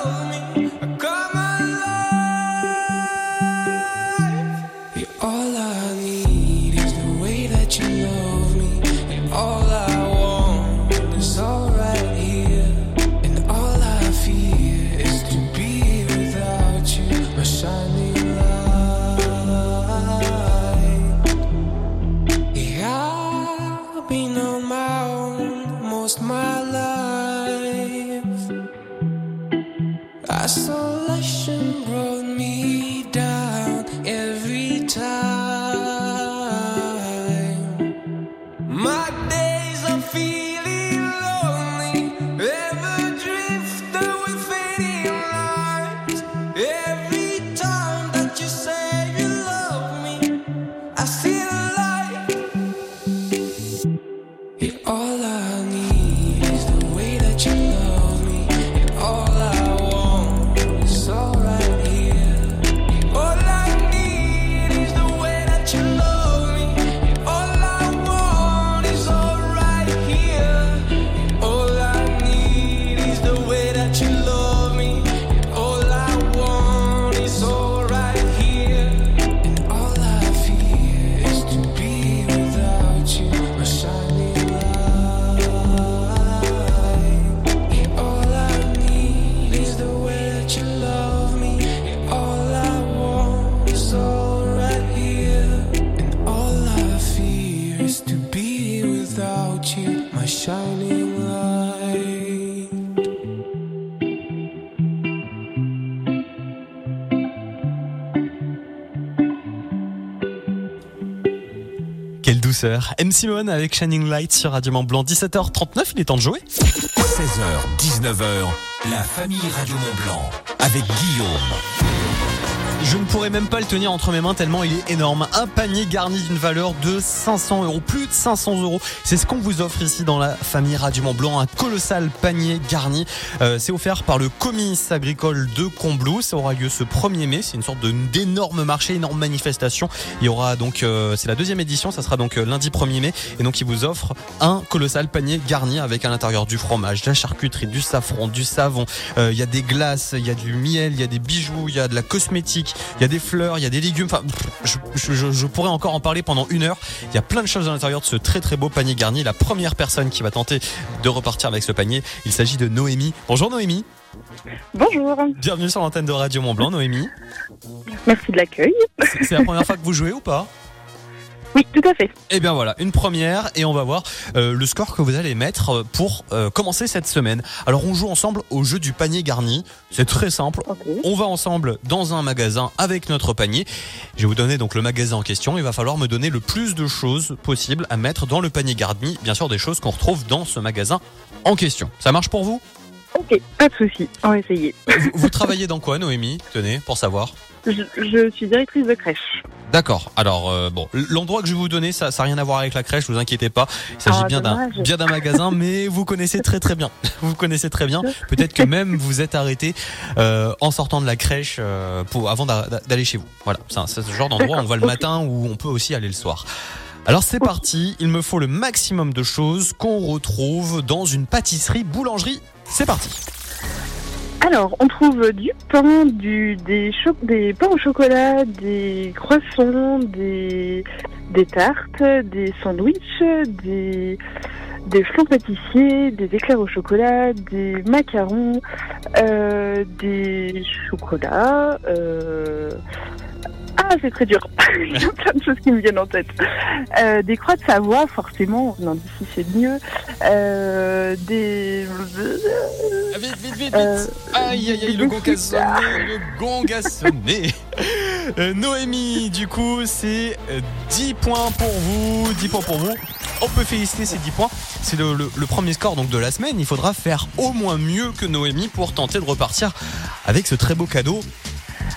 love me, I come alive. Yeah, all I need is the way that you love me, and all I want is all right here, and all I fear is to be without you, my shining light. Yeah, I've been on my own most my life. Isolation brought me down every time. My days are feeling lonely, ever drifting with fading lights. Every time that you say you love me, I see the light. Yeah, all I need is the way that you love me, and all I want is all right here. All I need is the way that you love me, and all I want is all right here. All I need is the way that you love me, and all I want is all right here. And all I fear is to be without you, my shining light. Yeah, all I need is the way that you love me, and all I want is all right here. And all I fear is to be without you, my shining light. Quelle douceur. M. Simone avec Shining Light sur Radio Mont Blanc. dix-sept heures trente-neuf, il est temps de jouer. seize heures, dix-neuf heures, la famille Radio Mont Blanc avec Guillaume. Je ne pourrais même pas le tenir entre mes mains tellement il est énorme. Un panier garni d'une valeur de cinq cents euros, plus de cinq cents euros. C'est ce qu'on vous offre ici dans la famille Radio Mont Blanc. Un colossal panier garni. Euh, c'est offert par le Comice agricole de Combloux. Ça aura lieu ce premier mai. C'est une sorte de, d'énorme marché, énorme manifestation. Il y aura donc, euh, c'est la deuxième édition. Ça sera donc euh, lundi premier mai. Et donc, il vous offre un colossal panier garni avec à l'intérieur du fromage, de la charcuterie, du safran, du savon. Euh, il y a des glaces, il y a du miel, il y a des bijoux, il y a de la cosmétique. Il y a des fleurs, il y a des légumes. Enfin, je, je, je pourrais encore en parler pendant une heure. Il y a plein de choses à l'intérieur de ce très très beau panier garni. La première personne qui va tenter de repartir avec ce panier, il s'agit de Noémie. Bonjour Noémie. Bonjour. Bienvenue sur l'antenne de Radio Mont Blanc, Noémie. Merci de l'accueil. C'est, c'est la première fois que vous jouez ou pas ? Oui, tout à fait. Eh bien voilà, une première et on va voir euh, le score que vous allez mettre pour euh, commencer cette semaine. Alors on joue ensemble au jeu du panier garni. C'est très simple. Okay. On va ensemble dans un magasin avec notre panier. Je vais vous donner donc le magasin en question. Il va falloir me donner le plus de choses possibles à mettre dans le panier garni. Bien sûr des choses qu'on retrouve dans ce magasin en question. Ça marche pour vous ? Ok, pas de souci. On va essayer. Vous, vous travaillez dans quoi, Noémie ? Tenez, pour savoir. Je, je suis directrice de crèche. D'accord. Alors euh, bon, l'endroit que je vais vous donner, ça, ça n'a rien à voir avec la crèche. Vous inquiétez pas. Il s'agit ah, bien d'un, bien d'un magasin, mais vous connaissez très très bien. Vous connaissez très bien. Peut-être que même vous êtes arrêté euh, en sortant de la crèche euh, pour avant d'a, d'aller chez vous. Voilà. C'est, un, c'est ce genre d'endroit où on va le okay. matin ou on peut aussi aller le soir. Alors c'est parti. Il me faut le maximum de choses qu'on retrouve dans une pâtisserie boulangerie. C'est parti. Alors, on trouve du pain, du, des, cho- des pains au chocolat, des croissants, des, des tartes, des sandwichs, des, des flancs pâtissiers, des éclairs au chocolat, des macarons, euh, des chocolats. Euh... Ah, c'est très dur. Il y a plein de choses qui me viennent en tête. Euh, des croix de Savoie, forcément. Non, d'ici c'est mieux. Euh, des... Vite, vite, vite, vite. Euh, aïe, aïe, aïe, le gong a sonné, le gong a sonné. euh, Noémie, du coup, c'est dix points pour vous. dix points pour vous. On peut féliciter ces dix points. C'est le, le, le premier score donc de la semaine. Il faudra faire au moins mieux que Noémie pour tenter de repartir avec ce très beau cadeau.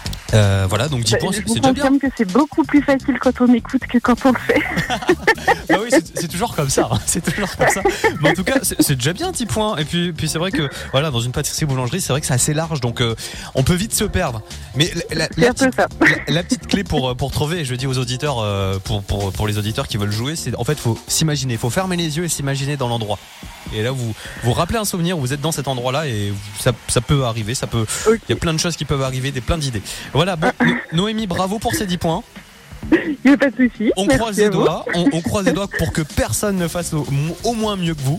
Euh, voilà, donc dix points, c'est, c'est déjà bien. Je confirme que c'est beaucoup plus facile quand on écoute que quand on le fait. Bah oui, c'est, c'est toujours comme ça. Hein. C'est toujours comme ça. Mais en tout cas, c'est, c'est déjà bien un petit point. Et puis, puis c'est vrai que voilà, dans une pâtisserie boulangerie, c'est vrai que c'est assez large, donc euh, on peut vite se perdre. Mais la, la, la, petite, la, la petite clé pour pour trouver, je dis aux auditeurs, euh, pour pour pour les auditeurs qui veulent jouer, c'est en fait faut s'imaginer, faut fermer les yeux et s'imaginer dans l'endroit. Et là, vous vous rappelez un souvenir, vous êtes dans cet endroit-là et ça ça peut arriver, ça peut. Il okay. y a plein de choses qui peuvent arriver, des plein d'idées. Voilà. Bon, Noémie, bravo pour ces dix points. Il n'y a pas de souci. On croise les doigts. On, on croise les doigts pour que personne ne fasse au, au moins mieux que vous.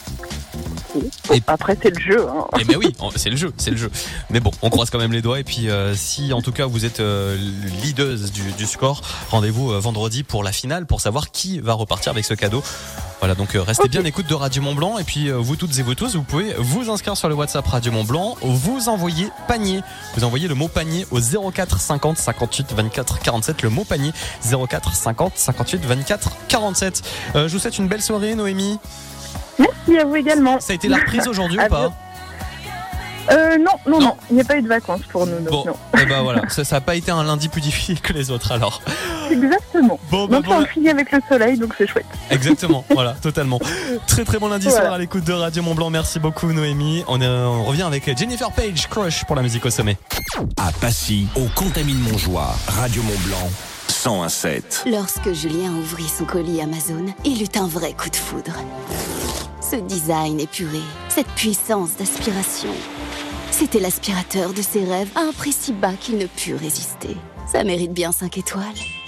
Et après c'est le jeu. Hein. Et mais oui, c'est le jeu, c'est le jeu. Mais bon, on croise quand même les doigts. Et puis euh, si en tout cas vous êtes euh, leaduse du, du score, rendez-vous euh, vendredi pour la finale pour savoir qui va repartir avec ce cadeau. Voilà, donc euh, restez okay. bien à l'écoute de Radio Mont Blanc. Et puis euh, vous toutes et vous tous, vous pouvez vous inscrire sur le WhatsApp Radio Mont Blanc. Vous envoyez panier. Vous envoyez le mot panier au zéro quatre cinquante cinquante-huit vingt-quatre quarante-sept. Le mot panier zéro quatre cinquante cinquante-huit vingt-quatre quarante-sept. Euh, je vous souhaite une belle soirée, Noémie. Merci à vous également. Ça a été la reprise aujourd'hui ou pas ? Euh, non, non, non, il n'y a pas eu de vacances pour nous. Donc bon, non. Et ben voilà, ça n'a pas été un lundi plus difficile que les autres alors. Exactement. Bon, bah, donc bon, on finit avec le soleil, donc c'est chouette. Exactement, voilà, totalement. Très très bon lundi voilà. soir à l'écoute de Radio Mont Blanc. Merci beaucoup Noémie. On, euh, on revient avec Jennifer Page, Crush pour la musique au sommet. À Passy, au Contamine-Montjoie, Radio Mont Blanc. cent un virgule sept. Lorsque Julien ouvrit son colis Amazon, il eut un vrai coup de foudre. Ce design épuré, cette puissance d'aspiration. C'était l'aspirateur de ses rêves à un prix si bas qu'il ne put résister. Ça mérite bien cinq étoiles.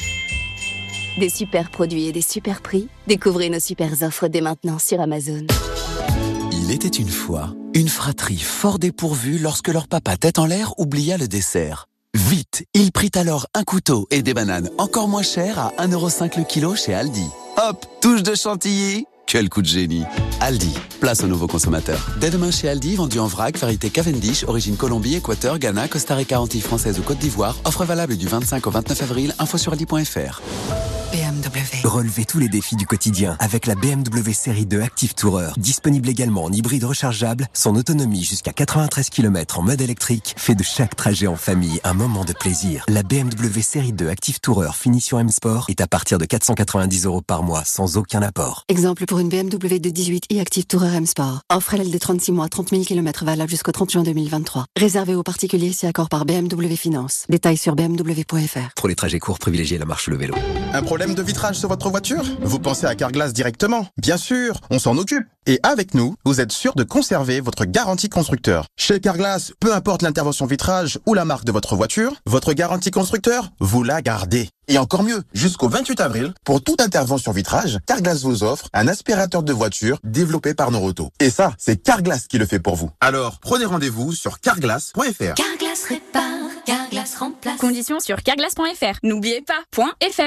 Des super produits et des super prix. Découvrez nos super offres dès maintenant sur Amazon. Il était une fois une fratrie fort dépourvue lorsque leur papa tête en l'air oublia le dessert. Vite, il prit alors un couteau et des bananes encore moins chères à un euro cinq le kilo chez Aldi. Hop, touche de chantilly. Quel coup de génie. Aldi, place aux nouveaux consommateurs. Dès demain chez Aldi, vendu en vrac, variété Cavendish, origine Colombie, Équateur, Ghana, Costa Rica, Antilles françaises ou Côte d'Ivoire. Offre valable du vingt-cinq au vingt-neuf avril. Info sur aldi point f r. B M W. Relevez tous les défis du quotidien avec la B M W série deux Active Tourer. Disponible également en hybride rechargeable, son autonomie jusqu'à quatre-vingt-treize kilomètres en mode électrique fait de chaque trajet en famille un moment de plaisir. La B M W série deux Active Tourer finition M Sport est à partir de quatre cent quatre-vingt-dix euros par mois sans aucun apport. Exemple pour une B M W de dix-huit i Active Tourer M Sport. Offre L L de trente-six mois, trente mille kilomètres valable jusqu'au trente juin deux mille vingt-trois. Réservé aux particuliers si accord par B M W Finance. Détails sur b m w point f r. Pour les trajets courts, privilégiez la marche ou le vélo. Un problème de vitrage sur votre voiture ? Vous pensez à Carglass directement ? Bien sûr, on s'en occupe. Et avec nous, vous êtes sûr de conserver votre garantie constructeur. Chez Carglass, peu importe l'intervention vitrage ou la marque de votre voiture, votre garantie constructeur, vous la gardez. Et encore mieux, jusqu'au vingt-huit avril, pour toute intervention vitrage, Carglass vous offre un aspirateur de voiture développé par Noroto. Et ça, c'est Carglass qui le fait pour vous. Alors, prenez rendez-vous sur carglass point f r. Carglass répare, Carglass remplace. Conditions sur carglass point f r. N'oubliez pas, .fr.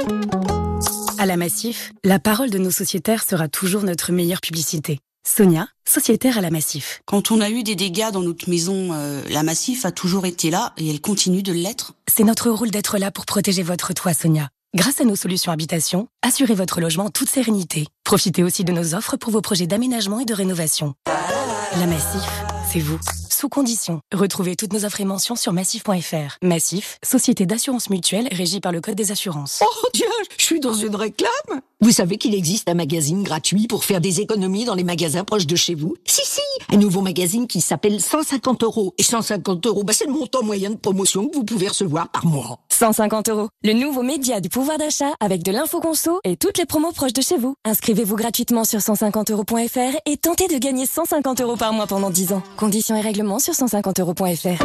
À la Massif, la parole de nos sociétaires sera toujours notre meilleure publicité. Sonia, sociétaire à la Massif. Quand on a eu des dégâts dans notre maison, euh, la Massif a toujours été là et elle continue de l'être. C'est notre rôle d'être là pour protéger votre toit, Sonia. Grâce à nos solutions habitation, assurez votre logement en toute sérénité. Profitez aussi de nos offres pour vos projets d'aménagement et de rénovation. La Massif, c'est vous. Sous condition. Retrouvez toutes nos offres et mentions sur massif point f r. Massif, société d'assurance mutuelle régie par le Code des assurances. Oh Dieu, je suis dans une réclame. Vous savez qu'il existe un magazine gratuit pour faire des économies dans les magasins proches de chez vous? Si, si, un nouveau magazine qui s'appelle cent cinquante euros. Et cent cinquante euros, bah c'est le montant moyen de promotion que vous pouvez recevoir par mois. cent cinquante euros. Le nouveau média du pouvoir d'achat avec de l'info conso et toutes les promos proches de chez vous. Inscrivez-vous gratuitement sur cent cinquante euros point f r et tentez de gagner cent cinquante euros par mois pendant dix ans. Conditions et règlements sur cent cinquante euros point f r.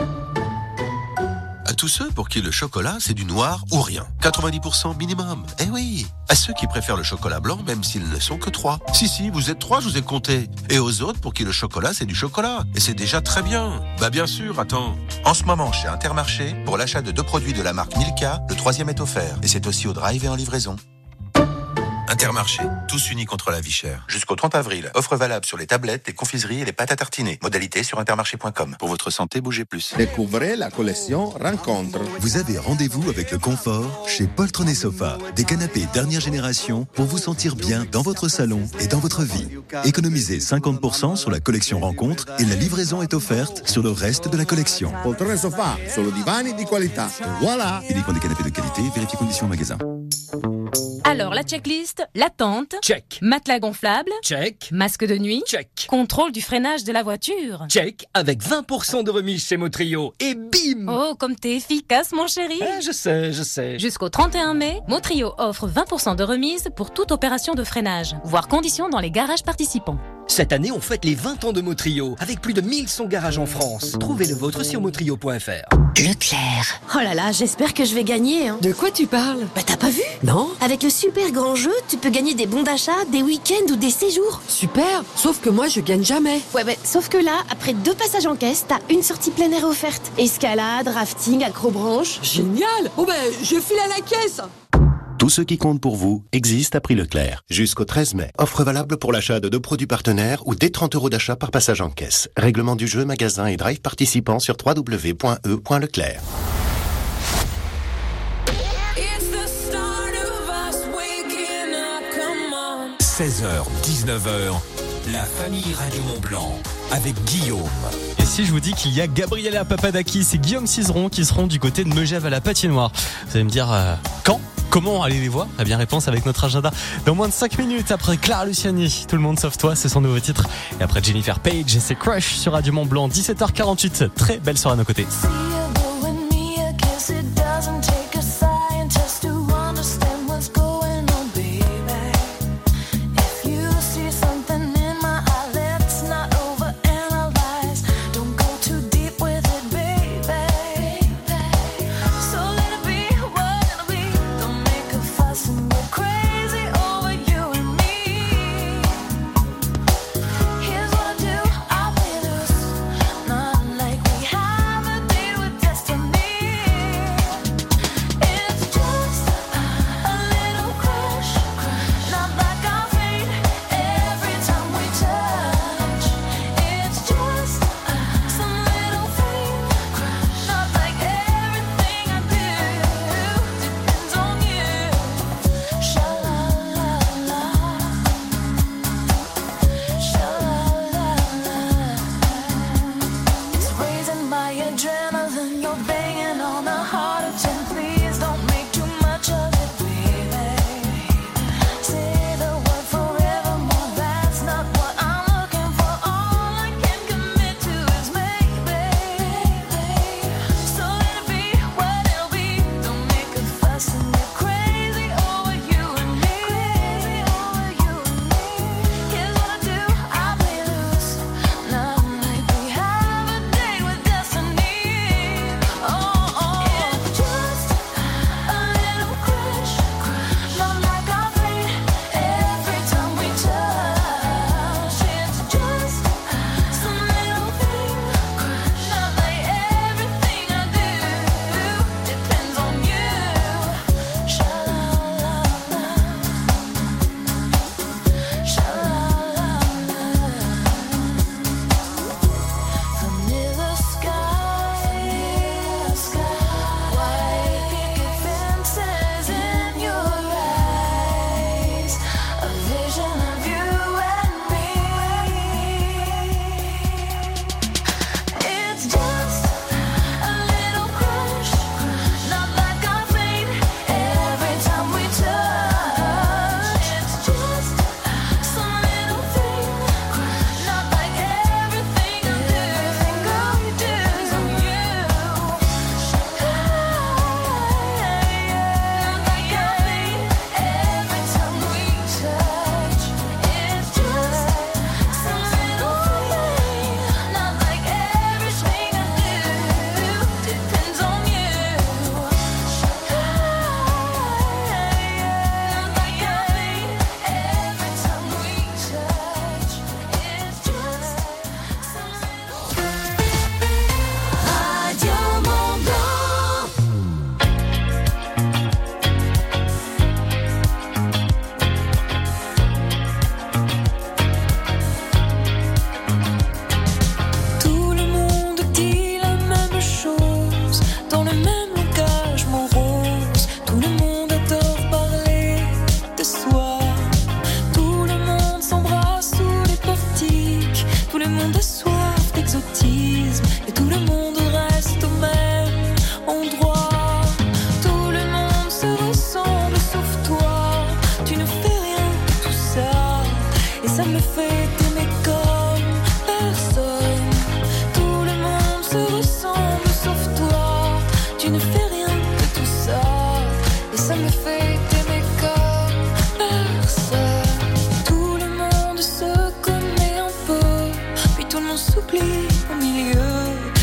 À tous ceux pour qui le chocolat, c'est du noir ou rien. quatre-vingt-dix pour cent minimum. Eh oui. À ceux qui préfèrent le chocolat blanc, même s'ils ne sont que trois. Si, si, vous êtes trois, je vous ai compté. Et aux autres pour qui le chocolat, c'est du chocolat. Et c'est déjà très bien. Bah bien sûr, attends. En ce moment, chez Intermarché, pour l'achat de deux produits de la marque Milka, le troisième est offert. Et c'est aussi au drive et en livraison. Intermarché, tous unis contre la vie chère. Jusqu'au trente avril, offre valable sur les tablettes, les confiseries et les pâtes à tartiner. Modalité sur intermarché point com. Pour votre santé, bougez plus. Découvrez la collection Rencontre. Vous avez rendez-vous avec le confort chez Poltron et Sofa. Des canapés dernière génération pour vous sentir bien dans votre salon et dans votre vie. Économisez cinquante pour cent sur la collection Rencontre et la livraison est offerte sur le reste de la collection. Poltron et Sofa, solo divani di qualità. Voilà. Uniquement des canapés de qualité, vérifiez conditions au magasin. Alors, Alors, la checklist, la tente. Check. Matelas gonflable. Check. Masque de nuit. Check. Contrôle du freinage de la voiture. Check. Avec vingt pour cent de remise chez Motrio. Et bim! Oh, comme t'es efficace, mon chéri. Ah, je sais, je sais. Jusqu'au trente et un mai, Motrio offre vingt pour cent de remise pour toute opération de freinage. Voir conditions dans les garages participants. Cette année, on fête les vingt ans de Motrio, avec plus de mille cent garages en France. Trouvez le vôtre sur motrio point f r. Leclerc. Oh là là, j'espère que je vais gagner. Hein. De quoi tu parles? Bah t'as pas vu? Non. Avec le super grand jeu, tu peux gagner des bons d'achat, des week-ends ou des séjours. Super, sauf que moi je gagne jamais. Ouais, bah, sauf que là, après deux passages en caisse, t'as une sortie plein air offerte. Escalade, rafting, acrobranche. Génial. Oh ben, je file à la caisse. Tout ce qui compte pour vous existe à prix Leclerc. Jusqu'au treize mai. Offre valable pour l'achat de deux produits partenaires ou dès trente euros d'achat par passage en caisse. Règlement du jeu, magasin et drive participants sur w w w point e point leclerc. seize heures, dix-neuf heures, la famille Radio Mont-Blanc avec Guillaume. Et si je vous dis qu'il y a Gabriela Papadakis et Guillaume Cizeron qui seront du côté de Megève à la patinoire, vous allez me dire euh, quand ? Comment aller les voir? Eh bien, réponse avec notre agenda dans moins de cinq minutes après Clara Luciani. Tout le monde sauf toi, c'est son nouveau titre. Et après Jennifer Page et ses Crush sur Radio Mont-Blanc, dix-sept heures quarante-huit. Très belle soirée à nos côtés.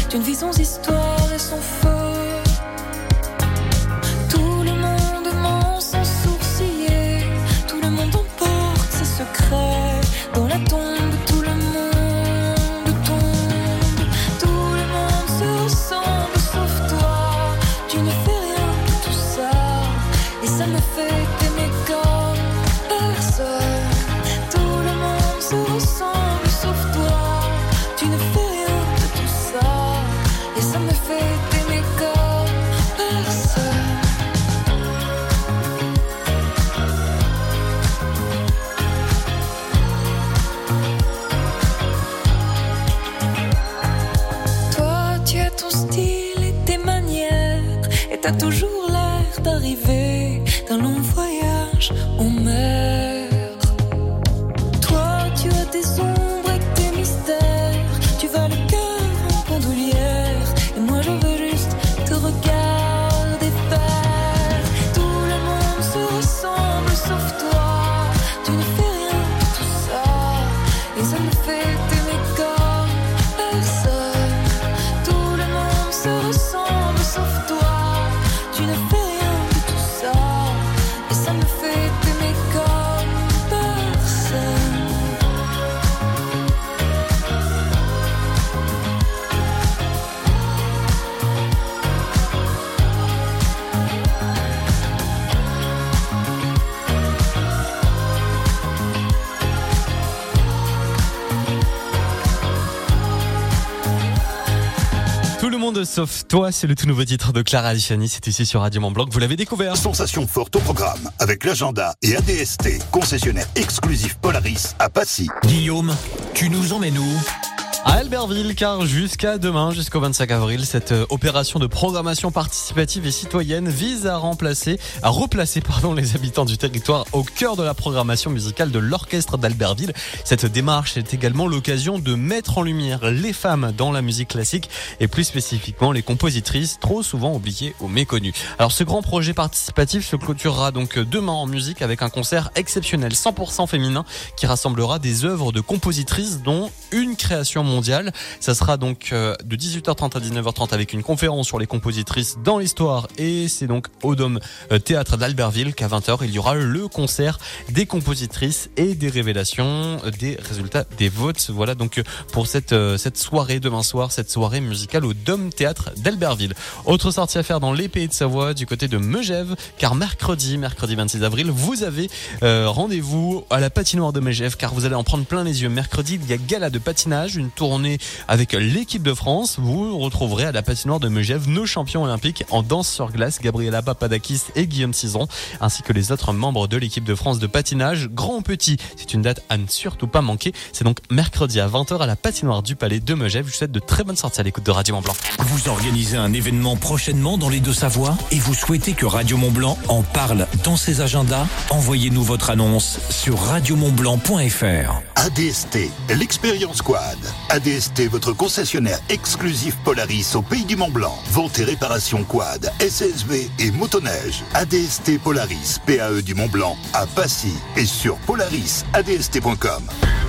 d'une vie sans histoire et sans feu. Tout le monde ment sans sourciller, tout le monde emporte ses secrets. Dans la tombe, tout le monde tombe, tout le monde se ressemble sauf toi. Tu ne fais rien de tout ça, et ça me fait t'aimer comme personne. Tout le monde se ressemble sauf toi. Tu ne fais rien de tout ça, et ça me fait t'aimer comme personne. Toi, tu as ton style et tes manières, et t'as toujours l'air d'arriver d'un long voyage en mer. Toi, tu as tes ombres et tes mystères, tu vas le cœur en bandoulière, et moi je veux juste te regarder faire. Tout le monde se ressemble sauf toi, tu ne fais rien de tout ça, et ça me fait t'aimer comme personne. Tout le monde se ressemble sauf toi, tu ne fais rien de tout ça, et ça me fait t'aimer comme personne. Tout le monde sauf toi, c'est le tout nouveau titre de Clara Luciani, c'est ici sur Radio Mont-Blanc que vous l'avez découvert. Sensation forte au programme avec l'agenda et A D S T, concessionnaire exclusif Polaris à Passy. Guillaume, tu nous emmènes où ? À Albertville, car jusqu'à demain, jusqu'au vingt-cinq avril, cette euh, opération de programmation participative et citoyenne vise à remplacer, à replacer, pardon, les habitants du territoire au cœur de la programmation musicale de l'orchestre d'Albertville. Cette démarche est également l'occasion de mettre en lumière les femmes dans la musique classique et plus spécifiquement les compositrices trop souvent oubliées ou méconnues. Alors ce grand projet participatif se clôturera donc demain en musique avec un concert exceptionnel cent pour cent féminin qui rassemblera des œuvres de compositrices dont une création mondiale. Ça sera donc de dix-huit heures trente à dix-neuf heures trente avec une conférence sur les compositrices dans l'histoire, et c'est donc au Dôme Théâtre d'Albertville qu'à vingt heures il y aura le concert des compositrices et des révélations des résultats des votes. Voilà donc pour cette cette soirée demain soir, cette soirée musicale au Dôme Théâtre d'Albertville. Autre sortie à faire dans les Pays de Savoie du côté de Megève, car mercredi, mercredi vingt-six avril, vous avez euh, rendez-vous à la patinoire de Megève, car vous allez en prendre plein les yeux. Mercredi, il y a gala de patinage, une tournée avec l'équipe de France. Vous retrouverez à la patinoire de Megève nos champions olympiques en danse sur glace, Gabriela Papadakis et Guillaume Cizon, ainsi que les autres membres de l'équipe de France de patinage. Grand ou petit, c'est une date à ne surtout pas manquer. C'est donc mercredi à vingt heures à la patinoire du Palais de Megève. Je vous souhaite de très bonnes sorties à l'écoute de Radio Mont-Blanc. Vous organisez un événement prochainement dans les Deux-Savoies et vous souhaitez que Radio Mont-Blanc en parle dans ses agendas? Envoyez-nous votre annonce sur radio mont blanc point f r. A D S T, l'expérience quad. A D S T, votre concessionnaire exclusif Polaris au Pays du Mont-Blanc. Vente et réparation quad, S S V et motoneige. A D S T Polaris, P A E du Mont-Blanc, à Passy et sur polaris a d s t point com.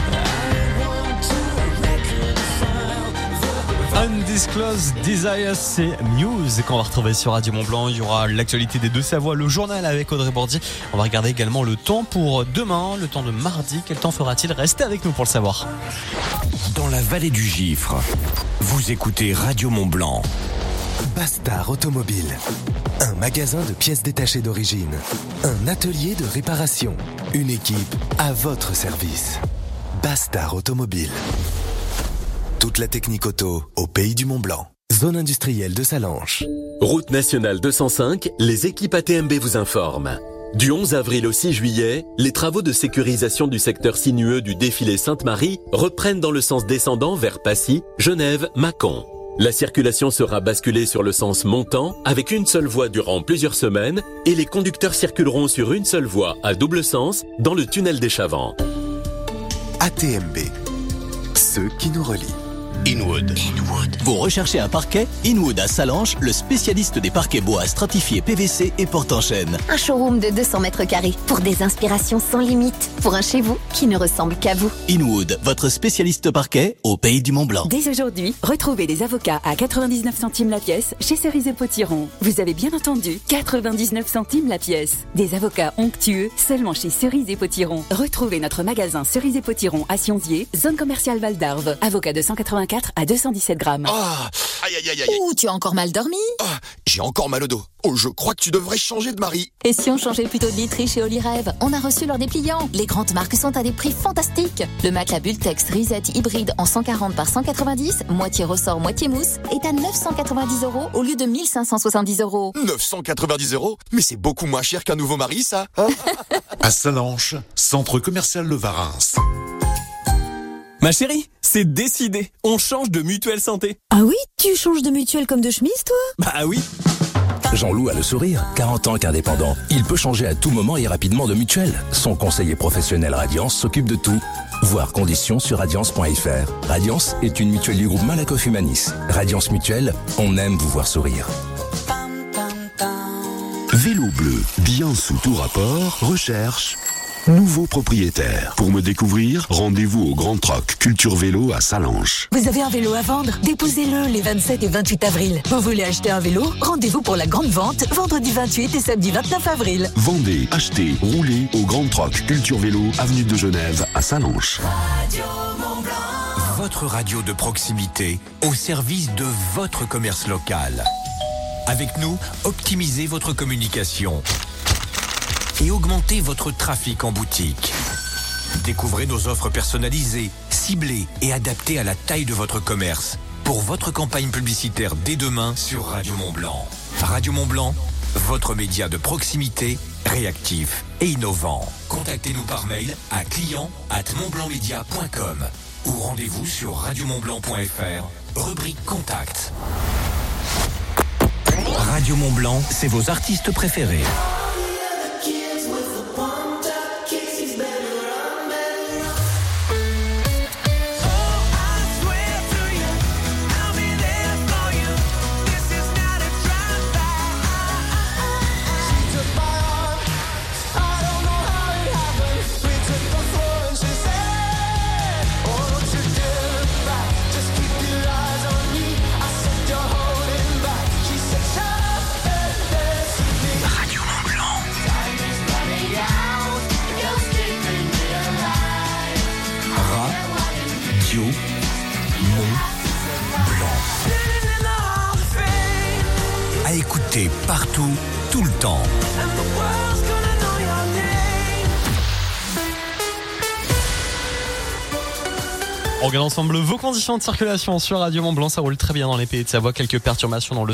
Undisclosed Desires, c'est Muse qu'on va retrouver sur Radio Mont-Blanc. Il y aura l'actualité des Deux-Savoies, le journal avec Audrey Bordy. On va regarder également le temps pour demain, le temps de mardi. Quel temps fera-t-il? Restez avec nous pour le savoir. Dans la vallée du Gifre, vous écoutez Radio Mont-Blanc. Bastard Automobile, un magasin de pièces détachées d'origine, un atelier de réparation, une équipe à votre service. Bastard Automobile. Toute la technique auto au Pays du Mont-Blanc. Zone industrielle de Salanches. Route nationale deux cent cinq, les équipes A T M B vous informent. Du onze avril au six juillet, les travaux de sécurisation du secteur sinueux du défilé Sainte-Marie reprennent dans le sens descendant vers Passy, Genève, Mâcon. La circulation sera basculée sur le sens montant avec une seule voie durant plusieurs semaines et les conducteurs circuleront sur une seule voie à double sens dans le tunnel des Chavants. A T M B, ceux qui nous relient. Inwood. Inwood. Vous recherchez un parquet? Inwood à Salanches, le spécialiste des parquets bois stratifiés P V C et porte-en-chaîne. Un showroom de deux cents mètres carrés pour des inspirations sans limite. Pour un chez vous qui ne ressemble qu'à vous. Inwood, votre spécialiste parquet au pays du Mont-Blanc. Dès aujourd'hui, retrouvez des avocats à quatre-vingt-dix-neuf centimes la pièce chez Cerise et Potiron. Vous avez bien entendu, quatre-vingt-dix-neuf centimes la pièce. Des avocats onctueux seulement chez Cerise et Potiron. Retrouvez notre magasin Cerise et Potiron à Sionzier, zone commerciale Val d'Arve. Avocat de cent quatre-vingt-quatre à deux cent dix-sept grammes. Ah, aïe aïe aïe aïe. Ouh, tu as encore mal dormi? Ah, j'ai encore mal au dos. Oh, je crois que tu devrais changer de mari. Et si on changeait plutôt de literie chez Olyrêve? On a reçu leur dépliant. Les grandes marques sont à des prix fantastiques. Le matelas Bultex Reset hybride en cent quarante par cent quatre-vingt-dix, moitié ressort, moitié mousse, est à neuf cent quatre-vingt-dix euros au lieu de mille cinq cent soixante-dix euros. neuf cent quatre-vingt-dix euros? Mais c'est beaucoup moins cher qu'un nouveau mari, ça. Hein? À Salanches, centre commercial Le Varins. Ma chérie, c'est décidé. On change de mutuelle santé. Ah oui? Tu changes de mutuelle comme de chemise, toi? Bah oui. Jean-Loup a le sourire, quarante ans qu'indépendant. Il peut changer à tout moment et rapidement de mutuelle. Son conseiller professionnel Radiance s'occupe de tout. Voir conditions sur radiance point f r. Radiance est une mutuelle du groupe Malakoff Humanis. Radiance Mutuelle, on aime vous voir sourire. Vélo bleu, bien sous tout rapport, recherche nouveau propriétaire. Pour me découvrir, rendez-vous au Grand Troc Culture Vélo à Salanches. Vous avez un vélo à vendre? Déposez-le les vingt-sept et vingt-huit avril. Vous voulez acheter un vélo? Rendez-vous pour la grande vente, vendredi vingt-huit et samedi vingt-neuf avril. Vendez, achetez, roulez au Grand Troc Culture Vélo, avenue de Genève à Salanches. Votre radio de proximité au service de votre commerce local. Avec nous, optimisez votre communication et augmentez votre trafic en boutique. Découvrez nos offres personnalisées, ciblées et adaptées à la taille de votre commerce pour votre campagne publicitaire dès demain sur Radio Mont-Blanc. Radio Mont-Blanc, votre média de proximité, réactif et innovant. Contactez-nous par mail à client arobase montblancmedia point com ou rendez-vous sur radio montblanc point f r, rubrique Contact. Radio Mont-Blanc, c'est vos artistes préférés. À écouter partout, tout le temps. On regarde ensemble vos conditions de circulation sur Radio Mont-Blanc. Ça roule très bien dans les Pays de Savoie. Quelques perturbations dans le